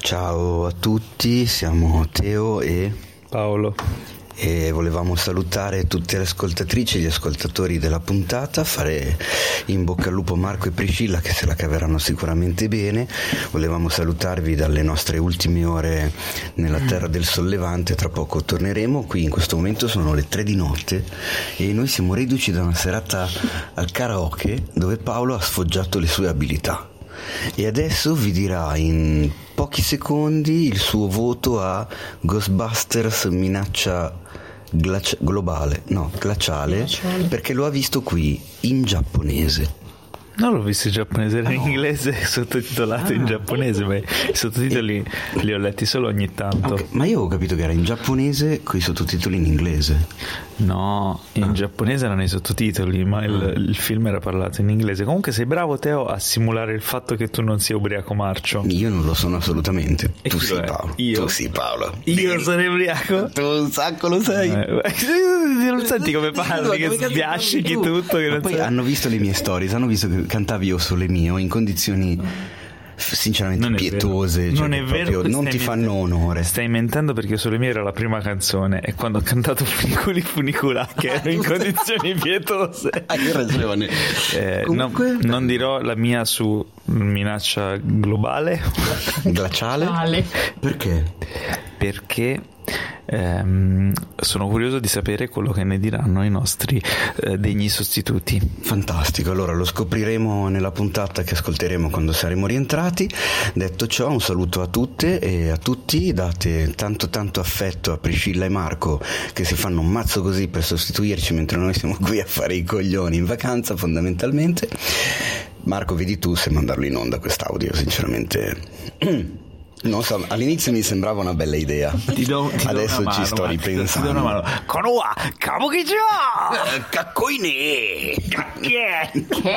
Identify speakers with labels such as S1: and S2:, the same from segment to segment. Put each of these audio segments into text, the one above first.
S1: Ciao a tutti, siamo Teo e
S2: Paolo
S1: e volevamo salutare tutte le ascoltatrici e gli ascoltatori della puntata, fare in bocca al lupo Marco e Priscilla che se la caveranno sicuramente bene. Volevamo salutarvi dalle nostre ultime ore nella terra del sollevante, tra poco torneremo. Qui in questo momento sono le 3 di notte e noi siamo reduci da una serata al karaoke dove Paolo ha sfoggiato le sue abilità e adesso vi dirà in pochi secondi il suo voto a Ghostbusters minaccia glaciale, perché lo ha visto qui in giapponese.
S2: Non l'ho visto in giapponese, era in inglese sottotitolato in giapponese, ma i sottotitoli li ho letti solo ogni tanto.
S1: Okay, ma io avevo capito che era in giapponese con i sottotitoli in inglese.
S2: No, in giapponese erano i sottotitoli, ma il film era parlato in inglese. Comunque sei bravo, Teo, a simulare il fatto che tu non sia ubriaco marcio.
S1: Io non lo sono assolutamente.
S2: E
S1: tu sei Paolo.
S2: Io?
S1: Tu sei Paolo.
S2: Io sono ubriaco?
S1: Tu un sacco lo sei.
S2: Non senti come parli, che sbiascichi tutto. Che non
S1: poi hanno visto le mie stories, hanno visto che cantavi Io Sole Mio in condizioni sinceramente
S2: non
S1: pietose,
S2: non è vero,
S1: non ti fanno onore.
S2: Stai mentendo, perché Io Sole Mio era la prima canzone e quando ho cantato Funiculi Funicula che ero in condizioni pietose.
S1: Hai ragione.
S2: Comunque, non dirò la mia su minaccia globale
S1: glaciale. Perché
S2: sono curioso di sapere quello che ne diranno i nostri degni sostituti.
S1: Fantastico, allora lo scopriremo nella puntata che ascolteremo quando saremo rientrati. Detto ciò, un saluto a tutte e a tutti, date tanto affetto a Priscilla e Marco che si fanno un mazzo così per sostituirci mentre noi siamo qui a fare i coglioni in vacanza fondamentalmente. Marco, vedi tu se mandarlo in onda quest'audio, sinceramente. Non so, all'inizio mi sembrava una bella idea. Adesso ci sto ripensando.
S2: Ti do una mano. Konoha Kabukicho!
S1: Kakkoine!
S2: Che?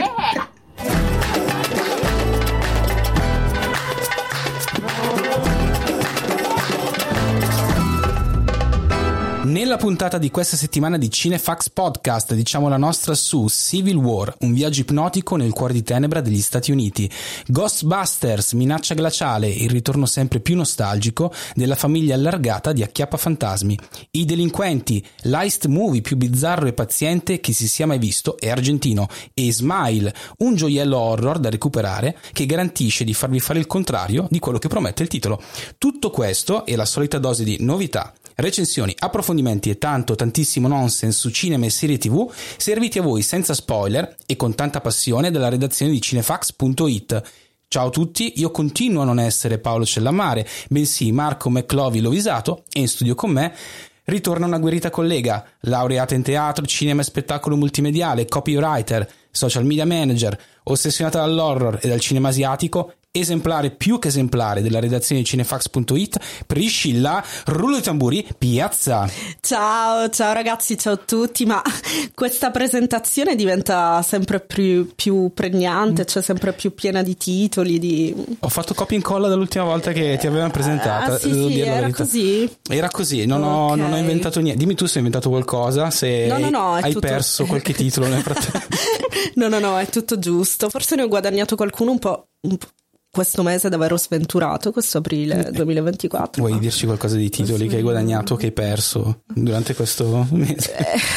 S3: Nella puntata di questa settimana di Cinefax Podcast diciamo la nostra su Civil War, un viaggio ipnotico nel cuore di tenebra degli Stati Uniti, Ghostbusters, minaccia glaciale, il ritorno sempre più nostalgico della famiglia allargata di Acchiappafantasmi, I delinquenti, l'heist movie più bizzarro e paziente che si sia mai visto è argentino, e Smile, un gioiello horror da recuperare che garantisce di farvi fare il contrario di quello che promette il titolo. Tutto questo e la solita dose di novità, recensioni, approfondimenti e tantissimo nonsense su cinema e serie TV serviti a voi senza spoiler e con tanta passione dalla redazione di cinefax.it. Ciao a tutti, io continuo a non essere Paolo Cellamare, bensì Marco McLovey Lovisato, e in studio con me ritorna una guerrita collega, laureata in teatro, cinema e spettacolo multimediale, copywriter, social media manager, ossessionata dall'horror e dal cinema asiatico, esemplare più che esemplare della redazione di cinefax.it, Priscilla, rullo di tamburi, piazza.
S4: Ciao ragazzi, ciao a tutti, ma questa presentazione diventa sempre più pregnante, cioè sempre più piena di titoli. Ho
S3: fatto copia e incolla dall'ultima volta che ti avevano presentata.
S4: Sì, era così.
S3: Era così, non ho inventato niente. Dimmi tu se hai inventato qualcosa, se hai perso qualche titolo nel frattempo.
S4: No, è tutto giusto. Forse ne ho guadagnato qualcuno un po' questo mese davvero sventurato, questo aprile 2024.
S3: Vuoi dirci qualcosa di titoli che hai guadagnato, che hai perso durante questo mese?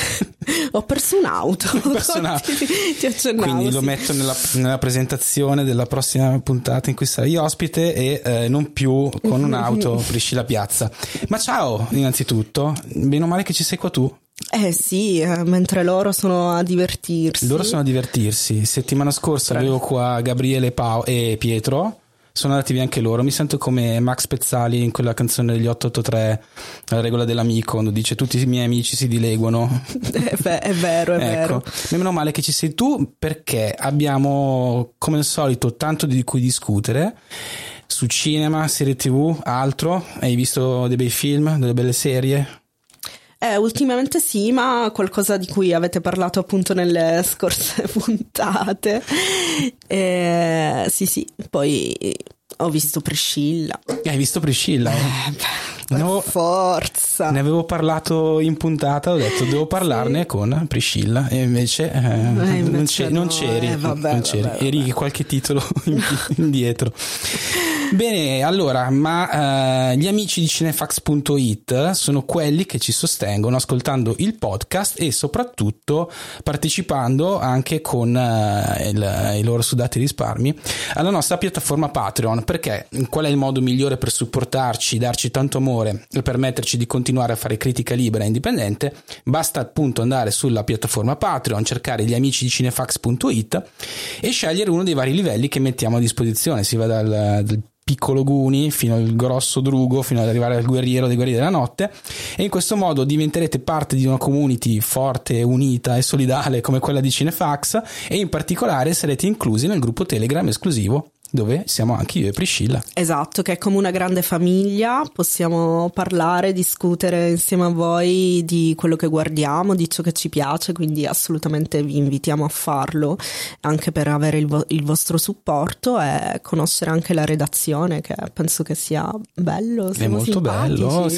S4: Ho perso un'auto. Ti accennavo.
S3: Quindi lo metto nella presentazione della prossima puntata in cui sarai ospite e non più con un'auto Priscilla Piazza. Ma ciao, innanzitutto, bene o male che ci sei qua tu.
S4: Sì, mentre loro sono a divertirsi. Settimana scorsa avevo qua Gabriele e Pietro, sono andati via anche loro. Mi sento come Max Pezzali in quella canzone degli 883, La regola dell'amico, quando dice tutti i miei amici si dileguano. È vero.
S3: Ecco, meno male che ci sei tu, perché abbiamo come al solito tanto di cui discutere su cinema, serie TV, altro. Hai visto dei bei film, delle belle serie?
S4: Ultimamente sì, ma qualcosa di cui avete parlato appunto nelle scorse puntate. Sì, poi ho visto Priscilla.
S3: Hai visto Priscilla?
S4: Forza.
S3: Ne avevo parlato in puntata, ho detto devo parlarne con Priscilla e invece non c'eri,
S4: vabbè.
S3: eri qualche titolo indietro. Bene, allora, ma gli amici di cinefax.it sono quelli che ci sostengono ascoltando il podcast e soprattutto partecipando anche con i loro sudati risparmi alla nostra piattaforma Patreon. Perché qual è il modo migliore per supportarci, darci tanto amore e permetterci di continuare a fare critica libera e indipendente? Basta appunto andare sulla piattaforma Patreon, cercare gli amici di cinefax.it e scegliere uno dei vari livelli che mettiamo a disposizione. Si va dal piccolo Guni fino al grosso Drugo, fino ad arrivare al guerriero dei guerrieri della notte, e in questo modo diventerete parte di una community forte, unita e solidale come quella di Cinefax, e in particolare sarete inclusi nel gruppo Telegram esclusivo dove siamo anche io e Priscilla.
S4: Esatto, che è come una grande famiglia, possiamo parlare, discutere insieme a voi di quello che guardiamo, di ciò che ci piace, quindi assolutamente vi invitiamo a farlo, anche per avere il vostro supporto e conoscere anche la redazione, che penso che sia bello.
S3: È molto bello,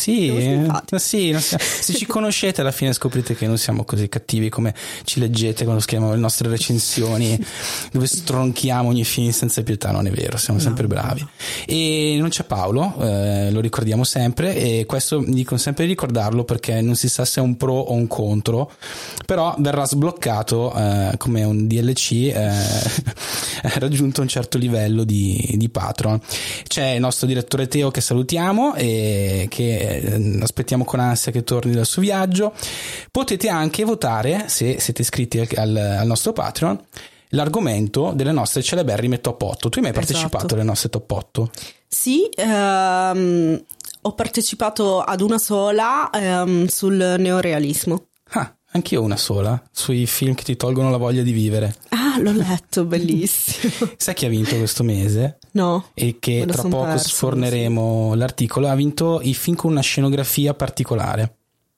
S3: se ci conoscete alla fine scoprite che non siamo così cattivi come ci leggete quando scriviamo le nostre recensioni dove stronchiamo ogni film senza pietà. Non è vero, siamo sempre bravi. E non c'è Paolo, lo ricordiamo sempre, e questo dico sempre di ricordarlo perché non si sa se è un pro o un contro, però verrà sbloccato come un DLC raggiunto un certo livello di Patreon. C'è il nostro direttore Teo, che salutiamo e che aspettiamo con ansia che torni dal suo viaggio. Potete anche votare, se siete iscritti al nostro Patreon, l'argomento delle nostre celeberrime top 8. Tu hai mai partecipato alle nostre top 8?
S4: Sì, ho partecipato ad una sola sul neorealismo.
S3: Anch'io una sola, sui film che ti tolgono la voglia di vivere.
S4: L'ho letto, bellissimo.
S3: Sai chi ha vinto questo mese?
S4: No.
S3: E che tra poco sforneremo l'articolo. Ha vinto il film con una scenografia particolare.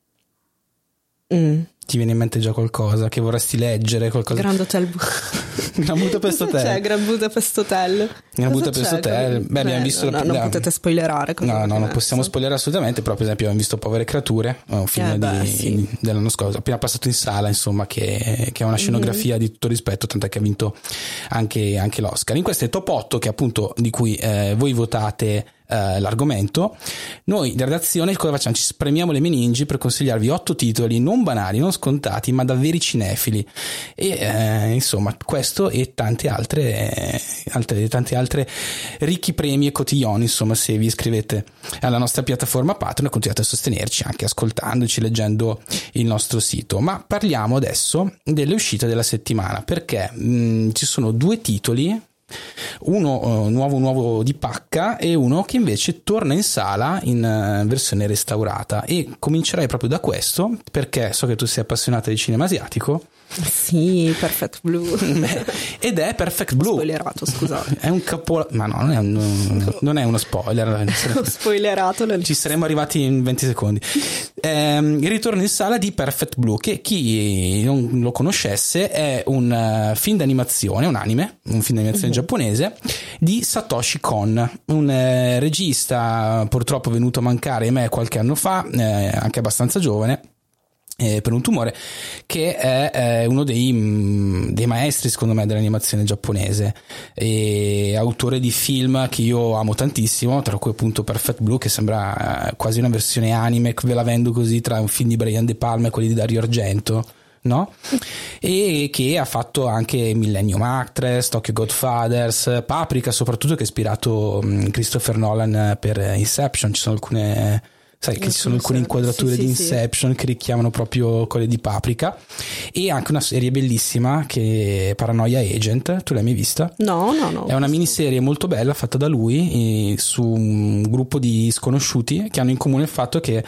S3: Ti viene in mente già qualcosa che vorresti leggere? Qualcosa?
S4: Grand Hotel.
S3: Gran Budapest Hotel.
S4: C'è Grand Budapest Hotel.
S3: Grand Budapest Hotel. Beh, abbiamo visto.
S4: Non potete spoilerare.
S3: No, non possiamo spoilerare assolutamente. Però, per esempio, abbiamo visto Povere Creature, un film dell'anno scorso, appena passato in sala, insomma, che ha una scenografia di tutto rispetto, tant'è che ha vinto anche l'Oscar. In queste top 8, che appunto di cui voi votate l'argomento, noi di redazione cosa facciamo? Ci spremiamo le meningi per consigliarvi 8 titoli non banali, non scontati, ma da veri cinefili, e insomma questo e tanti altre ricchi premi e cotillon. Insomma, se vi iscrivete alla nostra piattaforma Patreon continuate a sostenerci anche ascoltandoci, leggendo il nostro sito. Ma parliamo adesso delle uscite della settimana, perché ci sono 2 titoli, uno nuovo di pacca e uno che invece torna in sala in versione restaurata, e comincerei proprio da questo perché so che tu sei appassionata di cinema asiatico.
S4: Sì, Perfect Blue.
S3: Ed è Perfect Blue.
S4: Spoilerato, scusate.
S3: È un ma no, non è uno spoiler.
S4: Ho spoilerato.
S3: Ci saremmo arrivati in 20 secondi. Il ritorno in sala di Perfect Blue, che chi non lo conoscesse è un film d'animazione, un film d'animazione giapponese di Satoshi Kon, un regista purtroppo venuto a mancare a me qualche anno fa, anche abbastanza giovane, per un tumore, che è uno dei maestri secondo me dell'animazione giapponese, e autore di film che io amo tantissimo, tra cui appunto Perfect Blue, che sembra quasi una versione anime, ve la vendo così, tra un film di Brian De Palma e quelli di Dario Argento, no? E che ha fatto anche Millennium Actress, Tokyo Godfathers, Paprika soprattutto, che ha ispirato Christopher Nolan per Inception. Ci sono alcune inquadrature di Inception che richiamano proprio quelle di Paprika, e anche una serie bellissima che è Paranoia Agent. Tu l'hai mai vista?
S4: No.
S3: È una miniserie molto bella fatta da lui su un gruppo di sconosciuti che hanno in comune il fatto che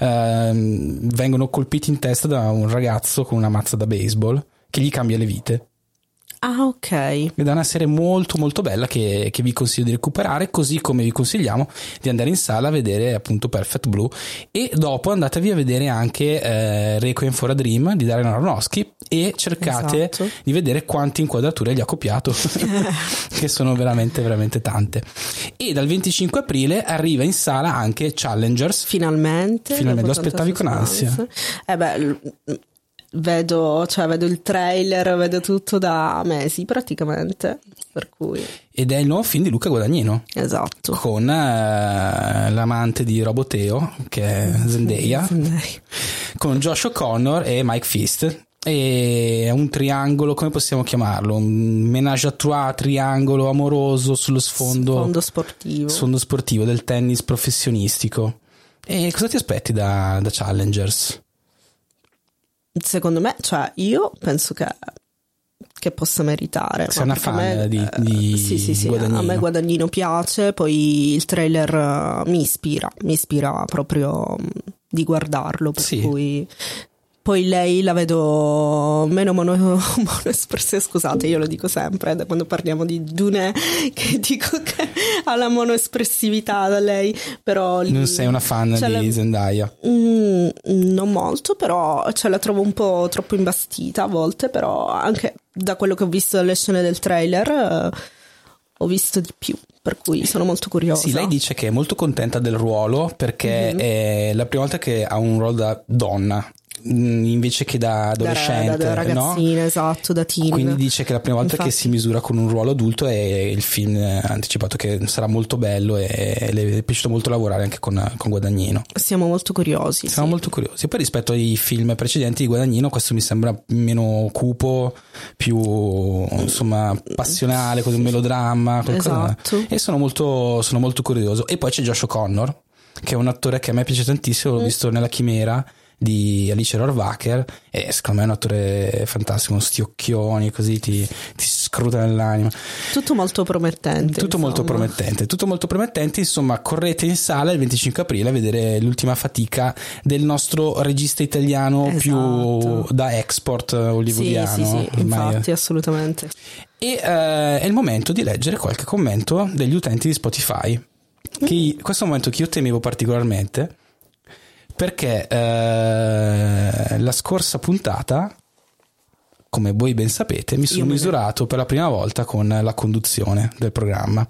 S3: vengono colpiti in testa da un ragazzo con una mazza da baseball che gli cambia le vite.
S4: Ok.
S3: Ed è una serie molto molto bella che vi consiglio di recuperare, così come vi consigliamo di andare in sala a vedere appunto Perfect Blue, e dopo andatevi a vedere anche Requiem for a Dream di Darren Aronofsky, e cercate di vedere quante inquadrature gli ha copiato che sono veramente veramente tante. E dal 25 aprile arriva in sala anche Challengers.
S4: Finalmente
S3: lo aspettavi con ansia.
S5: vedo il trailer, vedo tutto da mesi praticamente, per cui...
S3: Ed è il nuovo film di Luca Guadagnino.
S5: Esatto.
S3: Con l'amante di Roboteo, che è Zendaya. Con Josh O'Connor e Mike Fist. E è un triangolo, come possiamo chiamarlo? Un ménage à trois, triangolo amoroso sullo sfondo sportivo del tennis professionistico. E cosa ti aspetti da Challengers?
S5: Secondo me, io penso che possa meritare.
S3: Sei una fan di
S5: sì,
S3: Guadagnino.
S5: A me Guadagnino piace, poi il trailer mi ispira proprio di guardarlo, per cui... Poi lei la vedo meno monoespressiva, scusate, io lo dico sempre da quando parliamo di Dune, che dico che ha la monoespressività da lei, però...
S3: Non sei una fan di Zendaya?
S5: Non molto, però la trovo un po' troppo imbastita a volte, però anche da quello che ho visto dalle scene del trailer ho visto di più, per cui sono molto curiosa.
S3: Sì, lei dice che è molto contenta del ruolo perché è la prima volta che ha un ruolo da donna invece che da adolescente,
S5: da ragazzina, no? Esatto, da teen.
S3: Quindi dice che è la prima volta che si misura con un ruolo adulto, e il film ha anticipato che sarà molto bello e le è piaciuto molto lavorare anche con Guadagnino.
S5: Siamo molto curiosi.
S3: Siamo molto curiosi. E poi rispetto ai film precedenti di Guadagnino, questo mi sembra meno cupo, più insomma passionale, con un melodramma,
S5: esatto.
S3: E sono molto curioso. E poi c'è Josh O'Connor, che è un attore che a me piace tantissimo, l'ho visto nella Chimera di Alice Rohrwacher, e secondo me è un attore fantastico, con sti occhioni così ti scruta nell'anima.
S5: Tutto molto promettente.
S3: Tutto molto promettente. Insomma, correte in sala il 25 aprile a vedere l'ultima fatica del nostro regista italiano, esatto, più da export hollywoodiano.
S5: Sì, infatti, assolutamente.
S3: E è il momento di leggere qualche commento degli utenti di Spotify. Questo è un momento che io temevo particolarmente, perché la scorsa puntata, come voi ben sapete, mi sono misurato per la prima volta con la conduzione del programma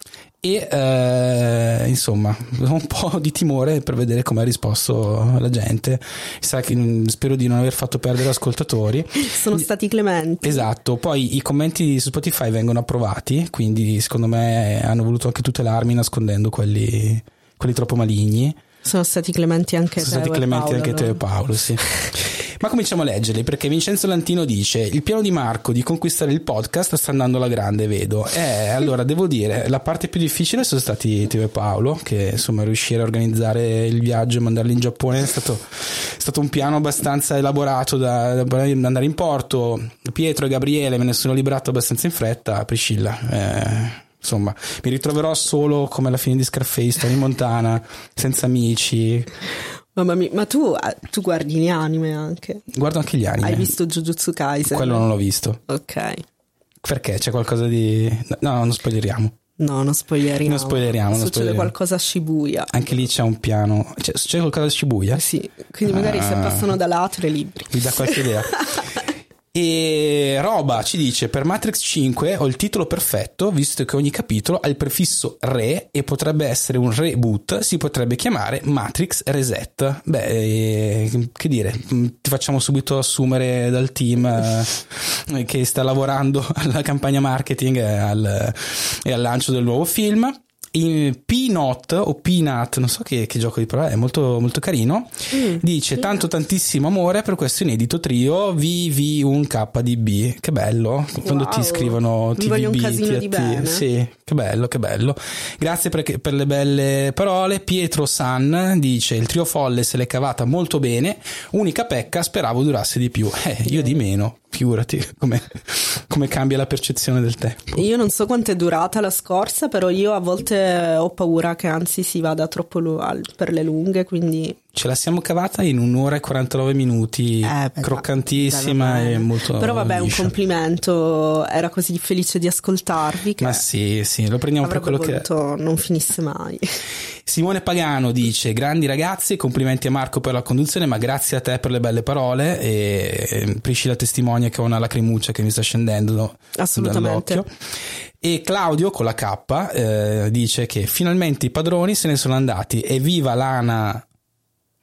S3: e insomma ho un po' di timore per vedere come ha risposto la gente. Spero di non aver fatto perdere ascoltatori.
S5: Sono stati clementi.
S3: Esatto. Poi i commenti su Spotify vengono approvati, quindi secondo me hanno voluto anche tutelarmi nascondendo quelli troppo maligni.
S5: Sono stati clementi anche
S3: te e Paolo, sì. Ma cominciamo a leggerli, perché Vincenzo Lantino dice: il piano di Marco di conquistare il podcast sta andando alla grande, vedo. Allora devo dire, la parte più difficile sono stati Teo e Paolo, che insomma riuscire a organizzare il viaggio e mandarli in Giappone è stato un piano abbastanza elaborato da andare in porto. Pietro e Gabriele me ne sono liberato abbastanza in fretta. Priscilla, insomma, mi ritroverò solo come alla fine di Scarface, Tony Montana, senza amici.
S5: Mamma mia, ma tu guardi gli anime anche?
S3: Guardo anche gli anime.
S5: Hai visto Jujutsu Kaisen?
S3: Quello non l'ho visto.
S5: Ok.
S3: Perché? C'è qualcosa di... No, non spoileriamo.
S5: No, non spoileriamo.
S3: Succede
S5: qualcosa a Shibuya.
S3: Anche lì c'è un piano. C'è qualcosa a Shibuya?
S5: Sì, quindi magari se passano da là te le libri.
S3: Mi dà qualche idea. E Roba ci dice: per Matrix 5 ho il titolo perfetto, visto che ogni capitolo ha il prefisso re e potrebbe essere un reboot, si potrebbe chiamare Matrix Reset. Beh, che dire, ti facciamo subito assumere dal team che sta lavorando alla campagna marketing e al lancio del nuovo film. In Peanut o Peanut, non so che gioco di parole, è molto molto carino. Dice: tantissimo amore per questo inedito trio VV1KDB. Che bello, quando ti scrivono TVB,
S5: voglio un casino di bene.
S3: Sì, che bello. Grazie per le belle parole. Pietro San dice: il trio folle se l'è cavata molto bene, unica pecca, speravo durasse di più. Io di meno. Figurati come cambia la percezione del tempo.
S5: Io non so quanto è durata la scorsa, però io a volte ho paura che anzi si vada troppo per le lunghe, quindi...
S3: Ce la siamo cavata in 1 ora e 49 minuti, croccantissima e molto...
S5: Però vabbè,
S3: liscia.
S5: Un complimento, era così felice di ascoltarvi che...
S3: Ma sì, lo prendiamo per quello che...
S5: non finisse mai.
S3: Simone Pagano dice: grandi ragazzi, complimenti a Marco per la conduzione, ma grazie a te per le belle parole. E Priscilla testimonia che ho una lacrimuccia che mi sta scendendo dall'occhio. E Claudio con la K dice che finalmente i padroni se ne sono andati, e viva Lana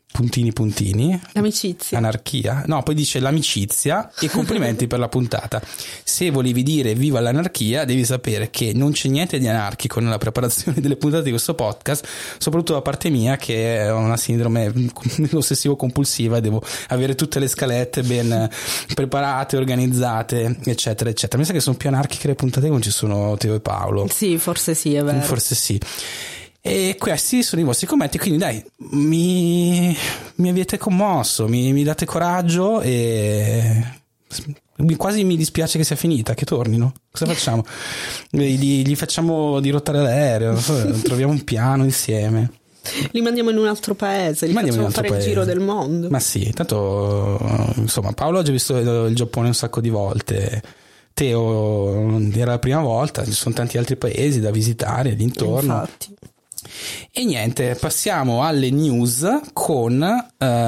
S3: puntini,
S5: l'amicizia,
S3: anarchia, no, poi dice l'amicizia e complimenti per la puntata. Se volevi dire viva l'anarchia, devi sapere che non c'è niente di anarchico nella preparazione delle puntate di questo podcast, soprattutto da parte mia, che è una sindrome ossessivo compulsiva e devo avere tutte le scalette ben preparate, organizzate, eccetera eccetera. Mi sa che sono più anarchiche le puntate quando ci sono Teo e Paolo.
S5: Sì, forse sì, è vero,
S3: forse sì. E questi sono i vostri commenti, quindi dai, mi avete commosso, mi date coraggio e quasi mi dispiace che sia finita, che tornino. Cosa facciamo? Gli facciamo dirottare l'aereo, troviamo un piano insieme.
S5: Li mandiamo in un altro paese, li facciamo fare il giro del mondo.
S3: Ma sì, tanto insomma Paolo ha già visto il Giappone un sacco di volte. Teo era la prima volta, ci sono tanti altri paesi da visitare dintorno.
S5: Infatti.
S3: E niente, passiamo alle news con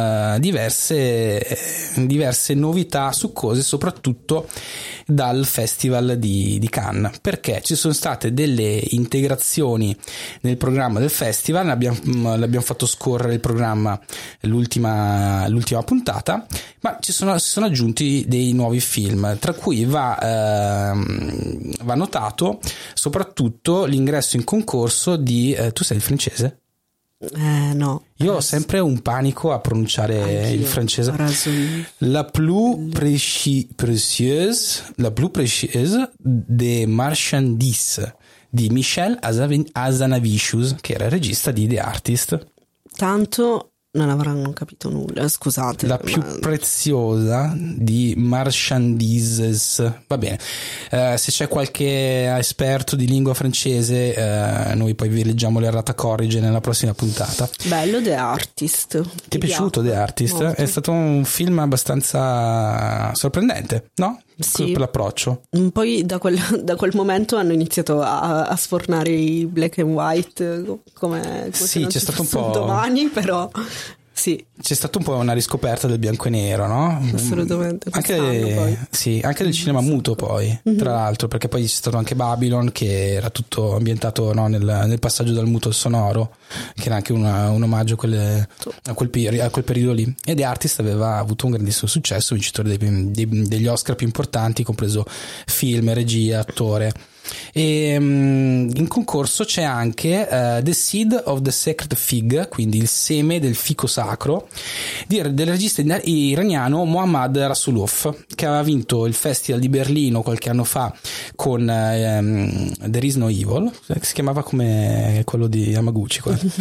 S3: diverse novità succose, soprattutto dal Festival di Cannes, perché ci sono state delle integrazioni nel programma del festival. L'abbiamo fatto scorrere il programma l'ultima puntata, ma si sono aggiunti dei nuovi film, tra cui va notato soprattutto l'ingresso in concorso di tu sai il francese?
S5: No.
S3: Io ho sempre un panico a pronunciare il francese. La plus précieuse des marchandises di Michel Hazanavicius, che era il regista di The Artist.
S5: Tanto non avranno capito nulla, scusate.
S3: La più preziosa di marchandises. Va bene. Se c'è qualche esperto di lingua francese, noi poi vi leggiamo l'errata corrige nella prossima puntata.
S5: Bello The Artist.
S3: Ti è piaciuto The Artist? Molto. È stato un film abbastanza sorprendente, no?
S5: Sì.
S3: Per l'approccio.
S5: Poi da quel momento hanno iniziato a sfornare i black and white come
S3: sì, c'è stato un po'
S5: domani, però sì.
S3: C'è stata un po' una riscoperta del bianco e nero, no?
S5: Assolutamente.
S3: Anche del cinema muto poi, tra l'altro, perché poi c'è stato anche Babylon, che era tutto ambientato, no, nel passaggio dal muto al sonoro, che era anche un omaggio a quel periodo lì. E The Artist aveva avuto un grandissimo successo, vincitore degli Oscar più importanti, compreso film, regia, attore. E in concorso c'è anche The Seed of the Sacred Fig, quindi il seme del fico sacro, del regista iraniano Mohammad Rasulov, che aveva vinto il Festival di Berlino qualche anno fa con There Is No Evil, che si chiamava come quello di Yamaguchi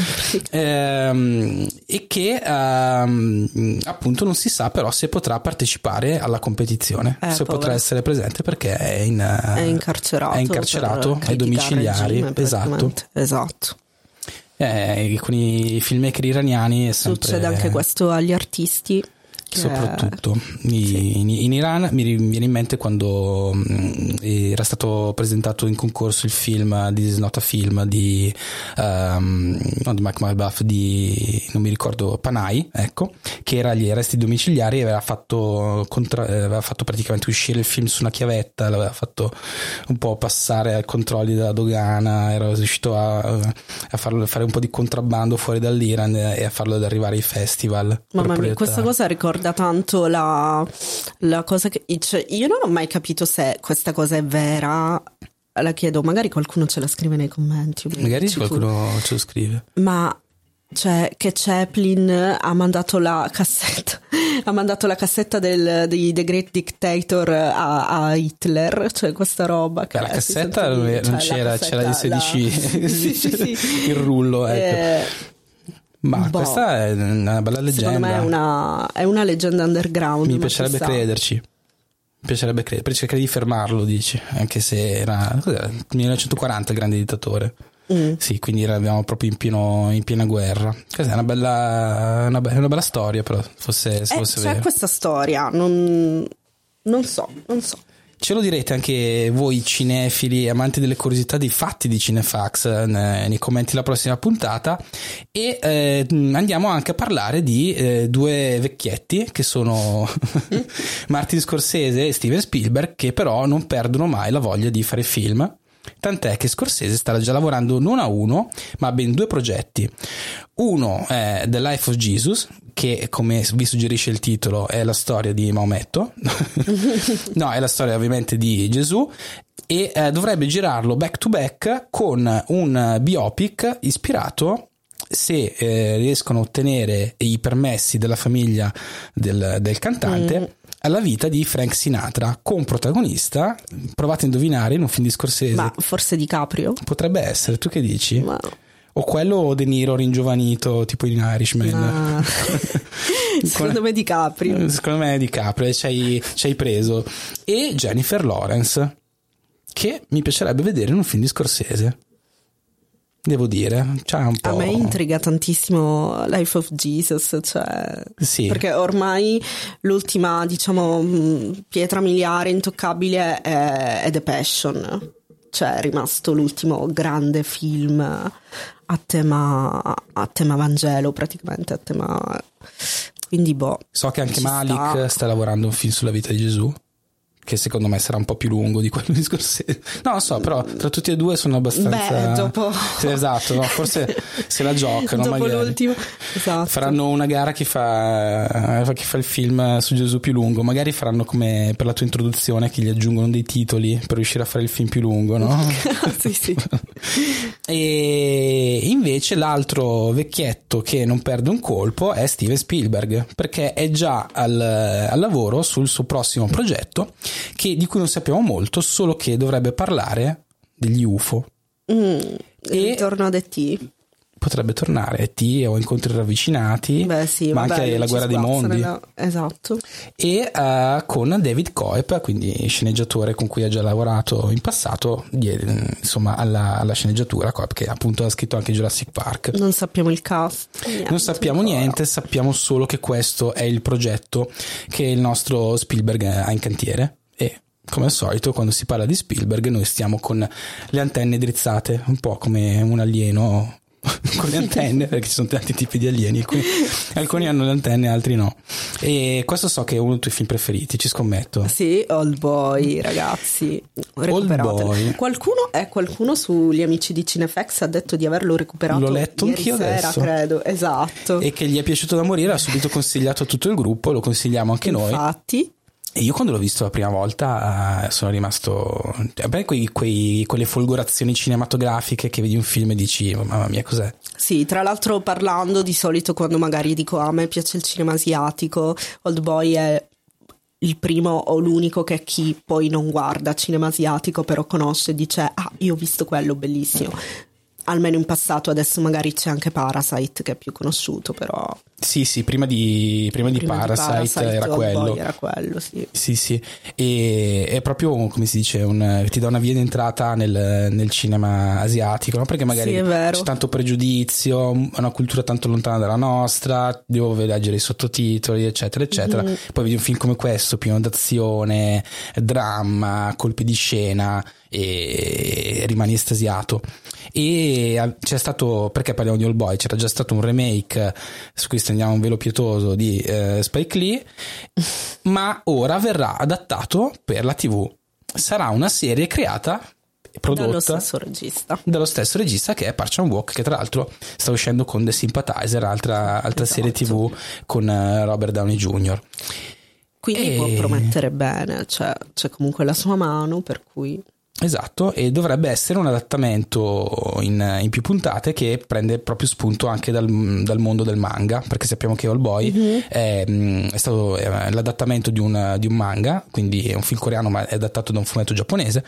S3: e che appunto non si sa però se potrà partecipare alla competizione, se potrà essere presente, perché è incarcerato ai domiciliari.
S5: Esatto.
S3: Con i filmmaker iraniani
S5: succede anche questo agli artisti,
S3: soprattutto in Iran. Mi viene in mente quando era stato presentato in concorso il film This Is Not a Film di Mike Malbuff, non mi ricordo, Panay, ecco, che era agli arresti domiciliari e aveva fatto praticamente uscire il film su una chiavetta, l'aveva fatto un po' passare ai controlli della dogana, era riuscito a fare un po' di contrabbando fuori dall'Iran e a farlo ad arrivare ai festival.
S5: Mamma mia, questa cosa ricorda tanto la cosa che, cioè, io non ho mai capito se questa cosa è vera. La chiedo, magari qualcuno ce la scrive nei commenti,
S3: magari qualcuno ce lo scrive,
S5: ma cioè che Chaplin ha mandato la cassetta di The Great Dictator a Hitler, cioè questa roba che
S3: la cassetta non c'era il 16
S5: sì.
S3: il rullo, ecco. Ma questa è una bella leggenda.
S5: Secondo me è una leggenda underground.
S3: Mi piacerebbe crederci. Per cercare di fermarlo, dici, anche se era 1940 il grande dittatore. Sì, quindi eravamo proprio in piena guerra. Questa è una bella storia, però fosse
S5: c'è
S3: vero.
S5: Questa storia, non so.
S3: Ce lo direte anche voi cinefili, amanti delle curiosità dei fatti di Cinefax, nei commenti la prossima puntata. E andiamo anche a parlare di due vecchietti che sono Martin Scorsese e Steven Spielberg, che però non perdono mai la voglia di fare film. Tant'è che Scorsese sta già lavorando non a uno, ma a ben 2 progetti. Uno è The Life of Jesus, che come vi suggerisce il titolo è la storia di Maometto. No, è la storia ovviamente di Gesù, e dovrebbe girarlo back to back con un biopic ispirato, se riescono a ottenere i permessi della famiglia del cantante, alla vita di Frank Sinatra, con protagonista, provate a indovinare, in un film di Scorsese.
S5: Ma forse DiCaprio?
S3: Potrebbe essere, tu che dici? O quello De Niro ringiovanito, tipo in Irishman.
S5: Secondo me DiCaprio.
S3: Secondo me è DiCaprio, ci hai preso. E Jennifer Lawrence, che mi piacerebbe vedere in un film di Scorsese. Devo dire, c'ha un po'...
S5: A me intriga tantissimo Life of Jesus, cioè...
S3: Sì.
S5: Perché ormai l'ultima, diciamo, pietra miliare intoccabile è The Passion. Cioè è rimasto l'ultimo grande film a tema Vangelo, praticamente, a tema... Quindi
S3: So che anche Malik sta lavorando un film sulla vita di Gesù, che secondo me sarà un po' più lungo di quello di Scorsese. No, non so, però tra tutti e due sono abbastanza...
S5: dopo...
S3: Sì, esatto, no, forse se la giocano.
S5: Dopo
S3: magari.
S5: L'ultimo, esatto.
S3: Faranno una gara chi fa il film su Gesù più lungo. Magari faranno come per la tua introduzione, che gli aggiungono dei titoli per riuscire a fare il film più lungo, no?
S5: Sì.
S3: E invece l'altro vecchietto che non perde un colpo è Steven Spielberg, perché è già al lavoro sul suo prossimo progetto, di cui non sappiamo molto, solo che dovrebbe parlare degli UFO.
S5: E ritorno ad E.T.
S3: Potrebbe tornare E.T. o Incontri ravvicinati, ma anche La guerra dei mondi.
S5: Esatto.
S3: E con David Coep, quindi sceneggiatore con cui ha già lavorato in passato, insomma alla sceneggiatura. Coep, che appunto ha scritto anche Jurassic Park.
S5: Non sappiamo il cast,
S3: non sappiamo niente, sappiamo solo che questo è il progetto che il nostro Spielberg ha in cantiere. E come al solito, quando si parla di Spielberg, noi stiamo con le antenne drizzate, un po' come un alieno con le antenne, perché ci sono tanti tipi di alieni, alcuni hanno le antenne, altri no. E questo so che è uno dei tuoi film preferiti, ci scommetto.
S5: Sì, Old Boy, ragazzi, recuperatelo. Qualcuno sugli amici di Cinefx ha detto di averlo recuperato.
S3: L'ho letto anch'io adesso,
S5: credo, esatto,
S3: e che gli è piaciuto da morire. Ha subito consigliato a tutto il gruppo, lo consigliamo anche noi.
S5: Infatti.
S3: E io quando l'ho visto la prima volta sono rimasto... Beh, quelle folgorazioni cinematografiche che vedi un film e dici mamma mia, cos'è?
S5: Sì, tra l'altro, parlando di solito, quando magari dico a me piace il cinema asiatico, Old Boy è il primo o l'unico che chi poi non guarda cinema asiatico però conosce e dice io ho visto quello, bellissimo. Almeno in passato, adesso magari c'è anche Parasite che è più conosciuto, però... Sì,
S3: prima di Parasite era quello.
S5: Era quello, sì.
S3: Sì, e è proprio, come si dice, ti dà una via d'entrata nel cinema asiatico, no? Perché magari c'è tanto pregiudizio, una cultura tanto lontana dalla nostra, devo leggere i sottotitoli, eccetera, eccetera. Mm-hmm. Poi vedi un film come questo, pieno d'azione, dramma, colpi di scena, e rimani estasiato. E c'è stato, perché parliamo di Old Boy, c'era già stato un remake, su cui stendiamo un velo pietoso, di Spike Lee, ma ora verrà adattato per la TV. Sarà una serie creata e prodotta dallo stesso regista che è Park Chan-wook, che tra l'altro sta uscendo con The Sympathizer, altra serie TV con Robert Downey Jr.
S5: Quindi può promettere bene, cioè c'è comunque la sua mano, per cui...
S3: Esatto, e dovrebbe essere un adattamento in più puntate che prende proprio spunto anche dal mondo del manga, perché sappiamo che Old Boy è stato l'adattamento di un manga, quindi è un film coreano ma è adattato da un fumetto giapponese,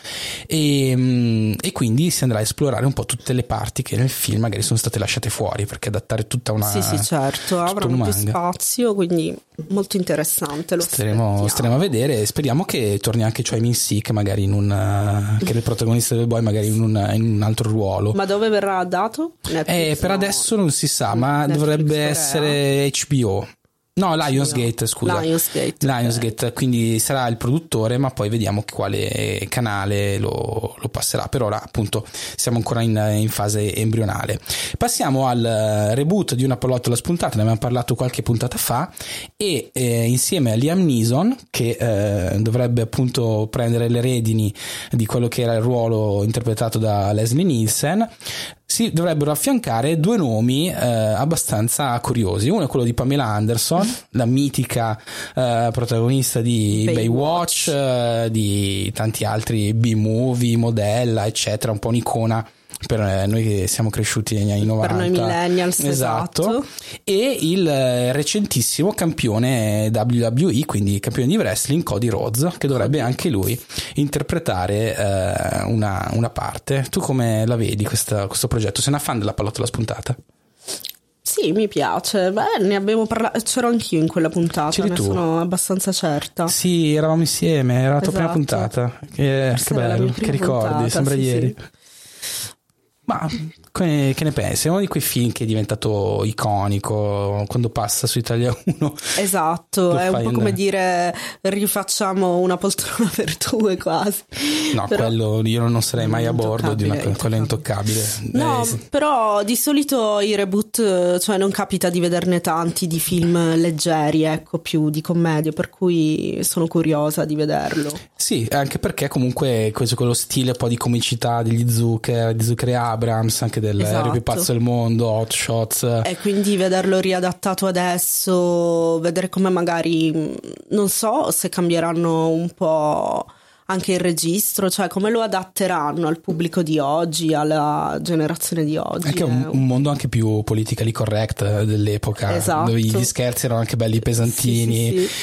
S3: e quindi si andrà a esplorare un po' tutte le parti che nel film magari sono state lasciate fuori, perché adattare tutta una...
S5: Sì, certo, avranno più spazio, quindi molto interessante.
S3: Staremo a vedere, e speriamo che torni anche Choi Min-sik magari che è il protagonista del Boy, magari in un altro ruolo.
S5: Ma dove verrà dato?
S3: Per adesso non si sa, ma Netflix dovrebbe essere HBO. No, Lionsgate, scusa. Lionsgate, quindi sarà il produttore, ma poi vediamo quale canale lo passerà. Per ora appunto siamo ancora in fase embrionale. Passiamo al reboot di Una pallottola spuntata, ne abbiamo parlato qualche puntata fa, e insieme a Liam Neeson, che dovrebbe appunto prendere le redini di quello che era il ruolo interpretato da Leslie Nielsen, si dovrebbero affiancare due nomi abbastanza curiosi. Uno è quello di Pamela Anderson, la mitica protagonista di Baywatch, di tanti altri B-movie, modella, eccetera, un po' un'icona per noi che siamo cresciuti negli anni 90,
S5: per noi millennials,
S3: esatto. E il recentissimo campione WWE, quindi campione di wrestling, Cody Rhodes, che dovrebbe anche lui interpretare una parte. Tu come la vedi questo progetto? Sei una fan della pallottola spuntata?
S5: Sì, mi piace. Beh, ne abbiamo parlato, c'ero anch'io in quella puntata.
S3: C'eri tu?
S5: Sono abbastanza certa.
S3: Sì, eravamo insieme, era la tua prima puntata. Che bello, che ricordi, puntata, sembra ieri. Sì. Ma che ne pensi? È uno di quei film che è diventato iconico quando passa su Italia 1.
S5: Esatto, è un po' come dire rifacciamo Una poltrona per due quasi.
S3: No, però quello io non sarei mai a bordo di quello intoccabile.
S5: No, però di solito i reboot, cioè non capita di vederne tanti di film leggeri, ecco, più di commedia, per cui sono curiosa di vederlo.
S3: Sì, anche perché comunque quello stile un po' di comicità degli Zucker, di Zucker e Abrams, anche dell'aereo più pazzo del mondo, Hot Shots.
S5: E quindi vederlo riadattato adesso, vedere come magari, non so se cambieranno un po' anche il registro, cioè come lo adatteranno al pubblico di oggi, alla generazione di oggi.
S3: Anche un mondo anche più politically correct dell'epoca,
S5: esatto,
S3: dove gli scherzi erano anche belli pesantini, sì.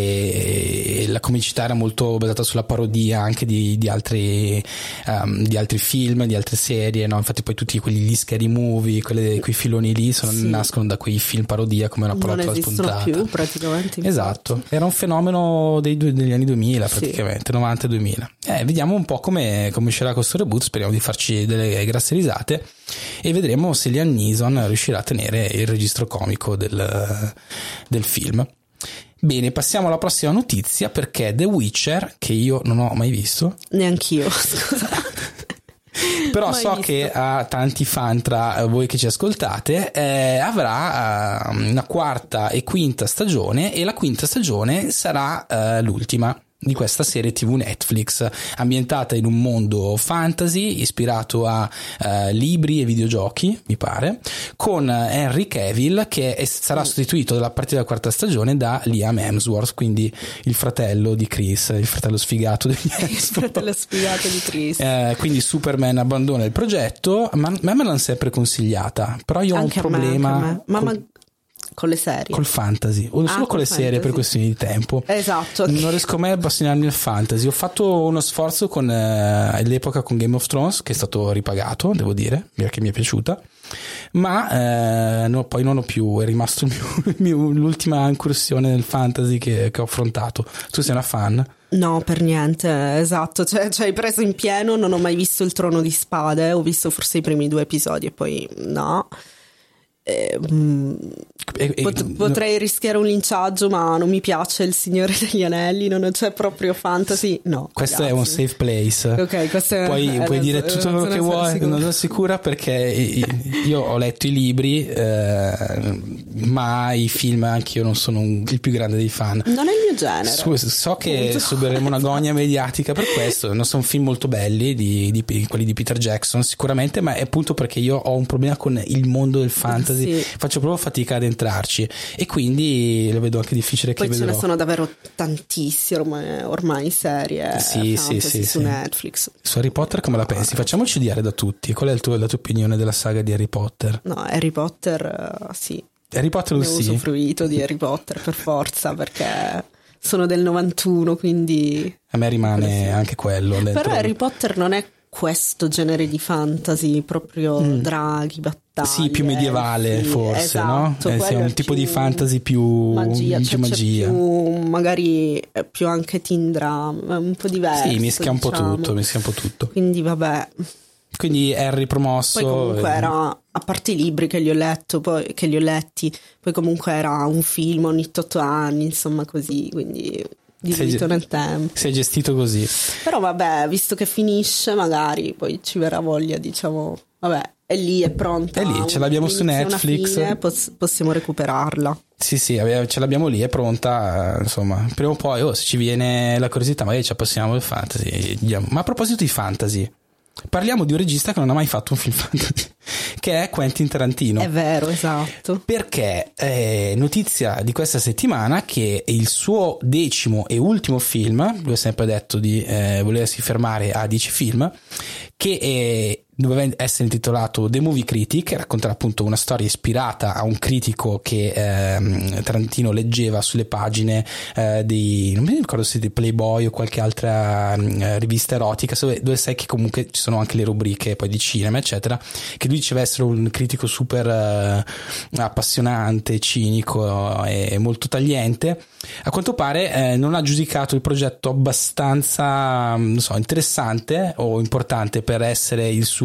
S3: E la comicità era molto basata sulla parodia anche di altri film, di altre serie, no? Infatti poi tutti quegli scary movie, quei filoni lì nascono da quei film parodia come Una pallottola spuntata.
S5: Non esistono più praticamente.
S3: Esatto, era un fenomeno degli anni 2000 praticamente, 90 2000. Vediamo un po' come uscirà questo reboot, speriamo di farci delle grasse risate e vedremo se Liam Neeson riuscirà a tenere il registro comico del film. Bene, passiamo alla prossima notizia, perché The Witcher, che io non ho mai visto.
S5: Neanch'io, scusa.
S3: Però so che ha tanti fan tra voi che ci ascoltate, avrà una quarta e quinta stagione, e la quinta stagione sarà l'ultima di questa serie TV Netflix, ambientata in un mondo fantasy ispirato a libri e videogiochi, mi pare, con Henry Cavill che sarà sostituito dalla partita della quarta stagione da Liam Hemsworth, quindi il fratello di Chris, il fratello sfigato di Chris. Quindi Superman abbandona il progetto, ma me l'hanno sempre consigliata, però io ho un problema
S5: con le serie,
S3: col fantasy, o solo con le serie per questioni di tempo.
S5: Esatto.
S3: Non riesco mai a appassionarmi al fantasy. Ho fatto uno sforzo all'epoca con Game of Thrones, che è stato ripagato, devo dire, perché mi è piaciuta, ma poi non ho più, è rimasto l'ultima incursione nel fantasy che ho affrontato. Tu sei una fan?
S5: No, per niente, esatto, cioè hai preso in pieno. Non ho mai visto il Trono di Spade, ho visto forse i primi 2 episodi e poi no. Potrei rischiare un linciaggio, ma non mi piace Il Signore degli Anelli, non c'è proprio fantasy. No,
S3: questo è un safe place.
S5: Ok, questo
S3: puoi dire tutto quello che vuoi, non sono sicura, perché io ho letto i libri, ma i film anch'io non sono il più grande dei fan.
S5: Non è il mio genere.
S3: So che subiremo una gogna mediatica per questo. Non sono film molto belli di quelli di Peter Jackson sicuramente, ma è appunto perché io ho un problema con il mondo del fantasy. Faccio proprio fatica ad entrarci e quindi lo vedo anche difficile che
S5: poi ce ne sono davvero tantissime ormai serie su Netflix.
S3: Su Harry Potter come la pensi? Facciamoci odiare da tutti. Qual è la tua opinione della saga di Harry Potter?
S5: No, Harry Potter sì.
S3: Harry Potter
S5: ho usufruito di Harry Potter per forza, perché sono del 91, quindi
S3: a me rimane anche quello dentro.
S5: Però Harry Potter non è questo genere di fantasy, proprio draghi, battaglie.
S3: Sì, più medievale forse,
S5: esatto,
S3: no? È un tipo di fantasy più magia.
S5: Più, magari più anche teen drama, un po' diverso.
S3: Sì, mischia un po' tutto.
S5: Quindi vabbè.
S3: Quindi Harry promosso.
S5: Poi comunque era, a parte i libri che li ho letti, poi comunque era un film ogni 8 anni, insomma così, quindi diluito nel tempo.
S3: Si è gestito così.
S5: Però vabbè, visto che finisce, magari poi ci verrà voglia, diciamo, vabbè, è lì, è pronta.
S3: È lì, ce l'abbiamo su Netflix.
S5: Fine, possiamo recuperarla.
S3: Sì, ce l'abbiamo lì, è pronta, insomma, prima o poi, se ci viene la curiosità, magari ci appassioniamo del fantasy. Ma a proposito di fantasy, parliamo di un regista che non ha mai fatto un film fantasy, che è Quentin Tarantino.
S5: È vero, esatto.
S3: Perché notizia di questa settimana che il suo 10º e ultimo film, lui ha sempre detto di volersi fermare a 10 film, che doveva essere intitolato The Movie Critic, racconterà appunto una storia ispirata a un critico che Tarantino leggeva sulle pagine non mi ricordo se di Playboy o qualche altra rivista erotica, dove sai che comunque ci sono anche le rubriche poi di cinema eccetera, che lui diceva essere un critico super appassionante, cinico e molto tagliente. A quanto pare non ha giudicato il progetto abbastanza interessante o importante per essere il suo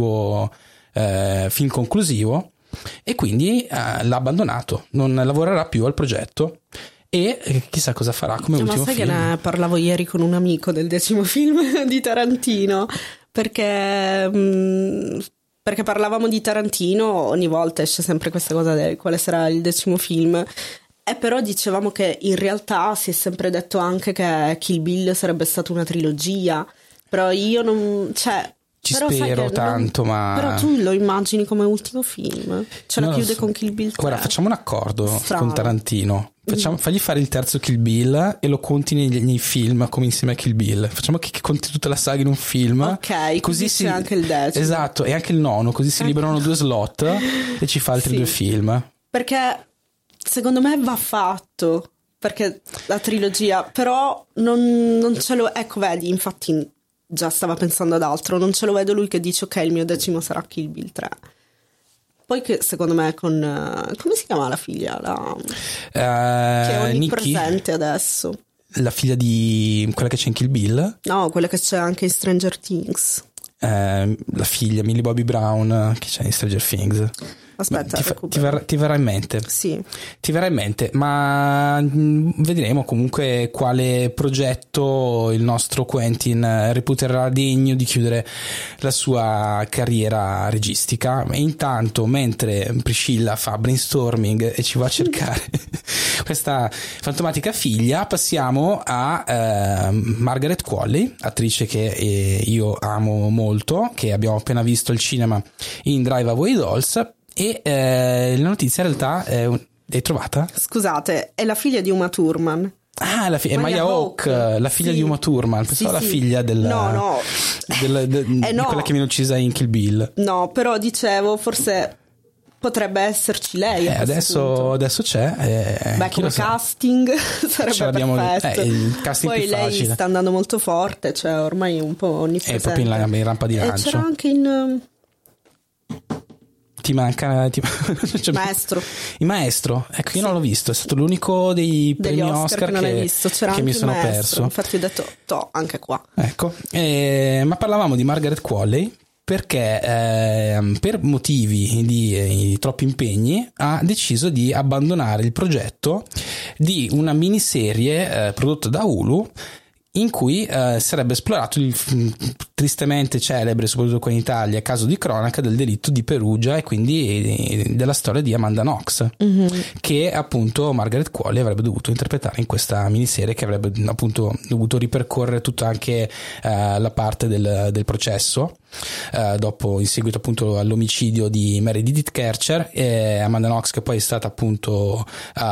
S3: film conclusivo, e quindi l'ha abbandonato, non lavorerà più al progetto e chissà cosa farà come ultimo
S5: film. Ma sai
S3: film.
S5: che ne parlavo ieri con un amico del 10º film di Tarantino, perché parlavamo di Tarantino, ogni volta esce sempre questa cosa di quale sarà il 10º film. E però dicevamo che in realtà si è sempre detto anche che Kill Bill sarebbe stata una trilogia, però io non...
S3: Ci spero tanto, ma...
S5: Però tu lo immagini come ultimo film? La chiude con Kill Bill 3?
S3: Guarda, facciamo un accordo con Tarantino. Fagli fare il terzo Kill Bill e lo conti nei film come insieme a Kill Bill. Facciamo che conti tutta la saga in un film.
S5: Ok, così c'è anche il 10º.
S3: Esatto, e anche il 9º, così si liberano 2 slot e ci fa altri 2 film.
S5: Perché secondo me va fatto, perché la trilogia, però non ce lo... Ecco, vedi, infatti già stava pensando ad altro, non ce lo vedo lui che dice ok, il mio 10º sarà Kill Bill 3. Poi che secondo me con... come si chiama la figlia? Che è onnipresente adesso.
S3: La figlia di quella che c'è in Kill Bill?
S5: No, quella che c'è anche in Stranger Things.
S3: La figlia Millie Bobby Brown che c'è in Stranger Things.
S5: Aspetta,
S3: ti verrà in mente?
S5: Sì.
S3: Ti verrà in mente, ma vedremo comunque quale progetto il nostro Quentin reputerà degno di chiudere la sua carriera registica. E intanto, mentre Priscilla fa brainstorming e ci va a cercare questa fantomatica figlia, passiamo a Margaret Qualley, attrice che io amo molto, che abbiamo appena visto al cinema in Drive Away Dolls. E la notizia in realtà è trovata?
S5: Scusate, è la figlia di Uma Thurman.
S3: Ah, è Maya Hawke, la figlia di Uma Thurman. Pensavo la figlia di quella che viene uccisa in Kill Bill. No,
S5: però dicevo, forse potrebbe esserci lei.
S3: Adesso c'è.
S5: Come casting sarebbe perfetto.
S3: Il casting
S5: poi
S3: più
S5: lei
S3: facile.
S5: sta andando molto forte, cioè ormai un po' onnipresente.
S3: È proprio in rampa di lancio.
S5: C'era anche in...
S3: Ti manca
S5: Maestro.
S3: Il Maestro, ecco, io non l'ho visto, è stato l'unico degli premi Oscar
S5: che non hai visto. C'era
S3: che
S5: anche
S3: mi sono
S5: Maestro.
S3: perso.
S5: Infatti ho detto anche qua.
S3: Ecco, ma parlavamo di Margaret Qualley perché per motivi di troppi impegni ha deciso di abbandonare il progetto di una miniserie prodotta da Hulu, in cui sarebbe esplorato il tristemente celebre, soprattutto qua in Italia, caso di cronaca del delitto di Perugia, e quindi della storia di Amanda Knox, che appunto Margaret Qualley avrebbe dovuto interpretare in questa miniserie, che avrebbe appunto dovuto ripercorrere tutta anche la parte del processo, dopo, in seguito appunto all'omicidio di Meredith Kercher. Amanda Knox, che poi è stata appunto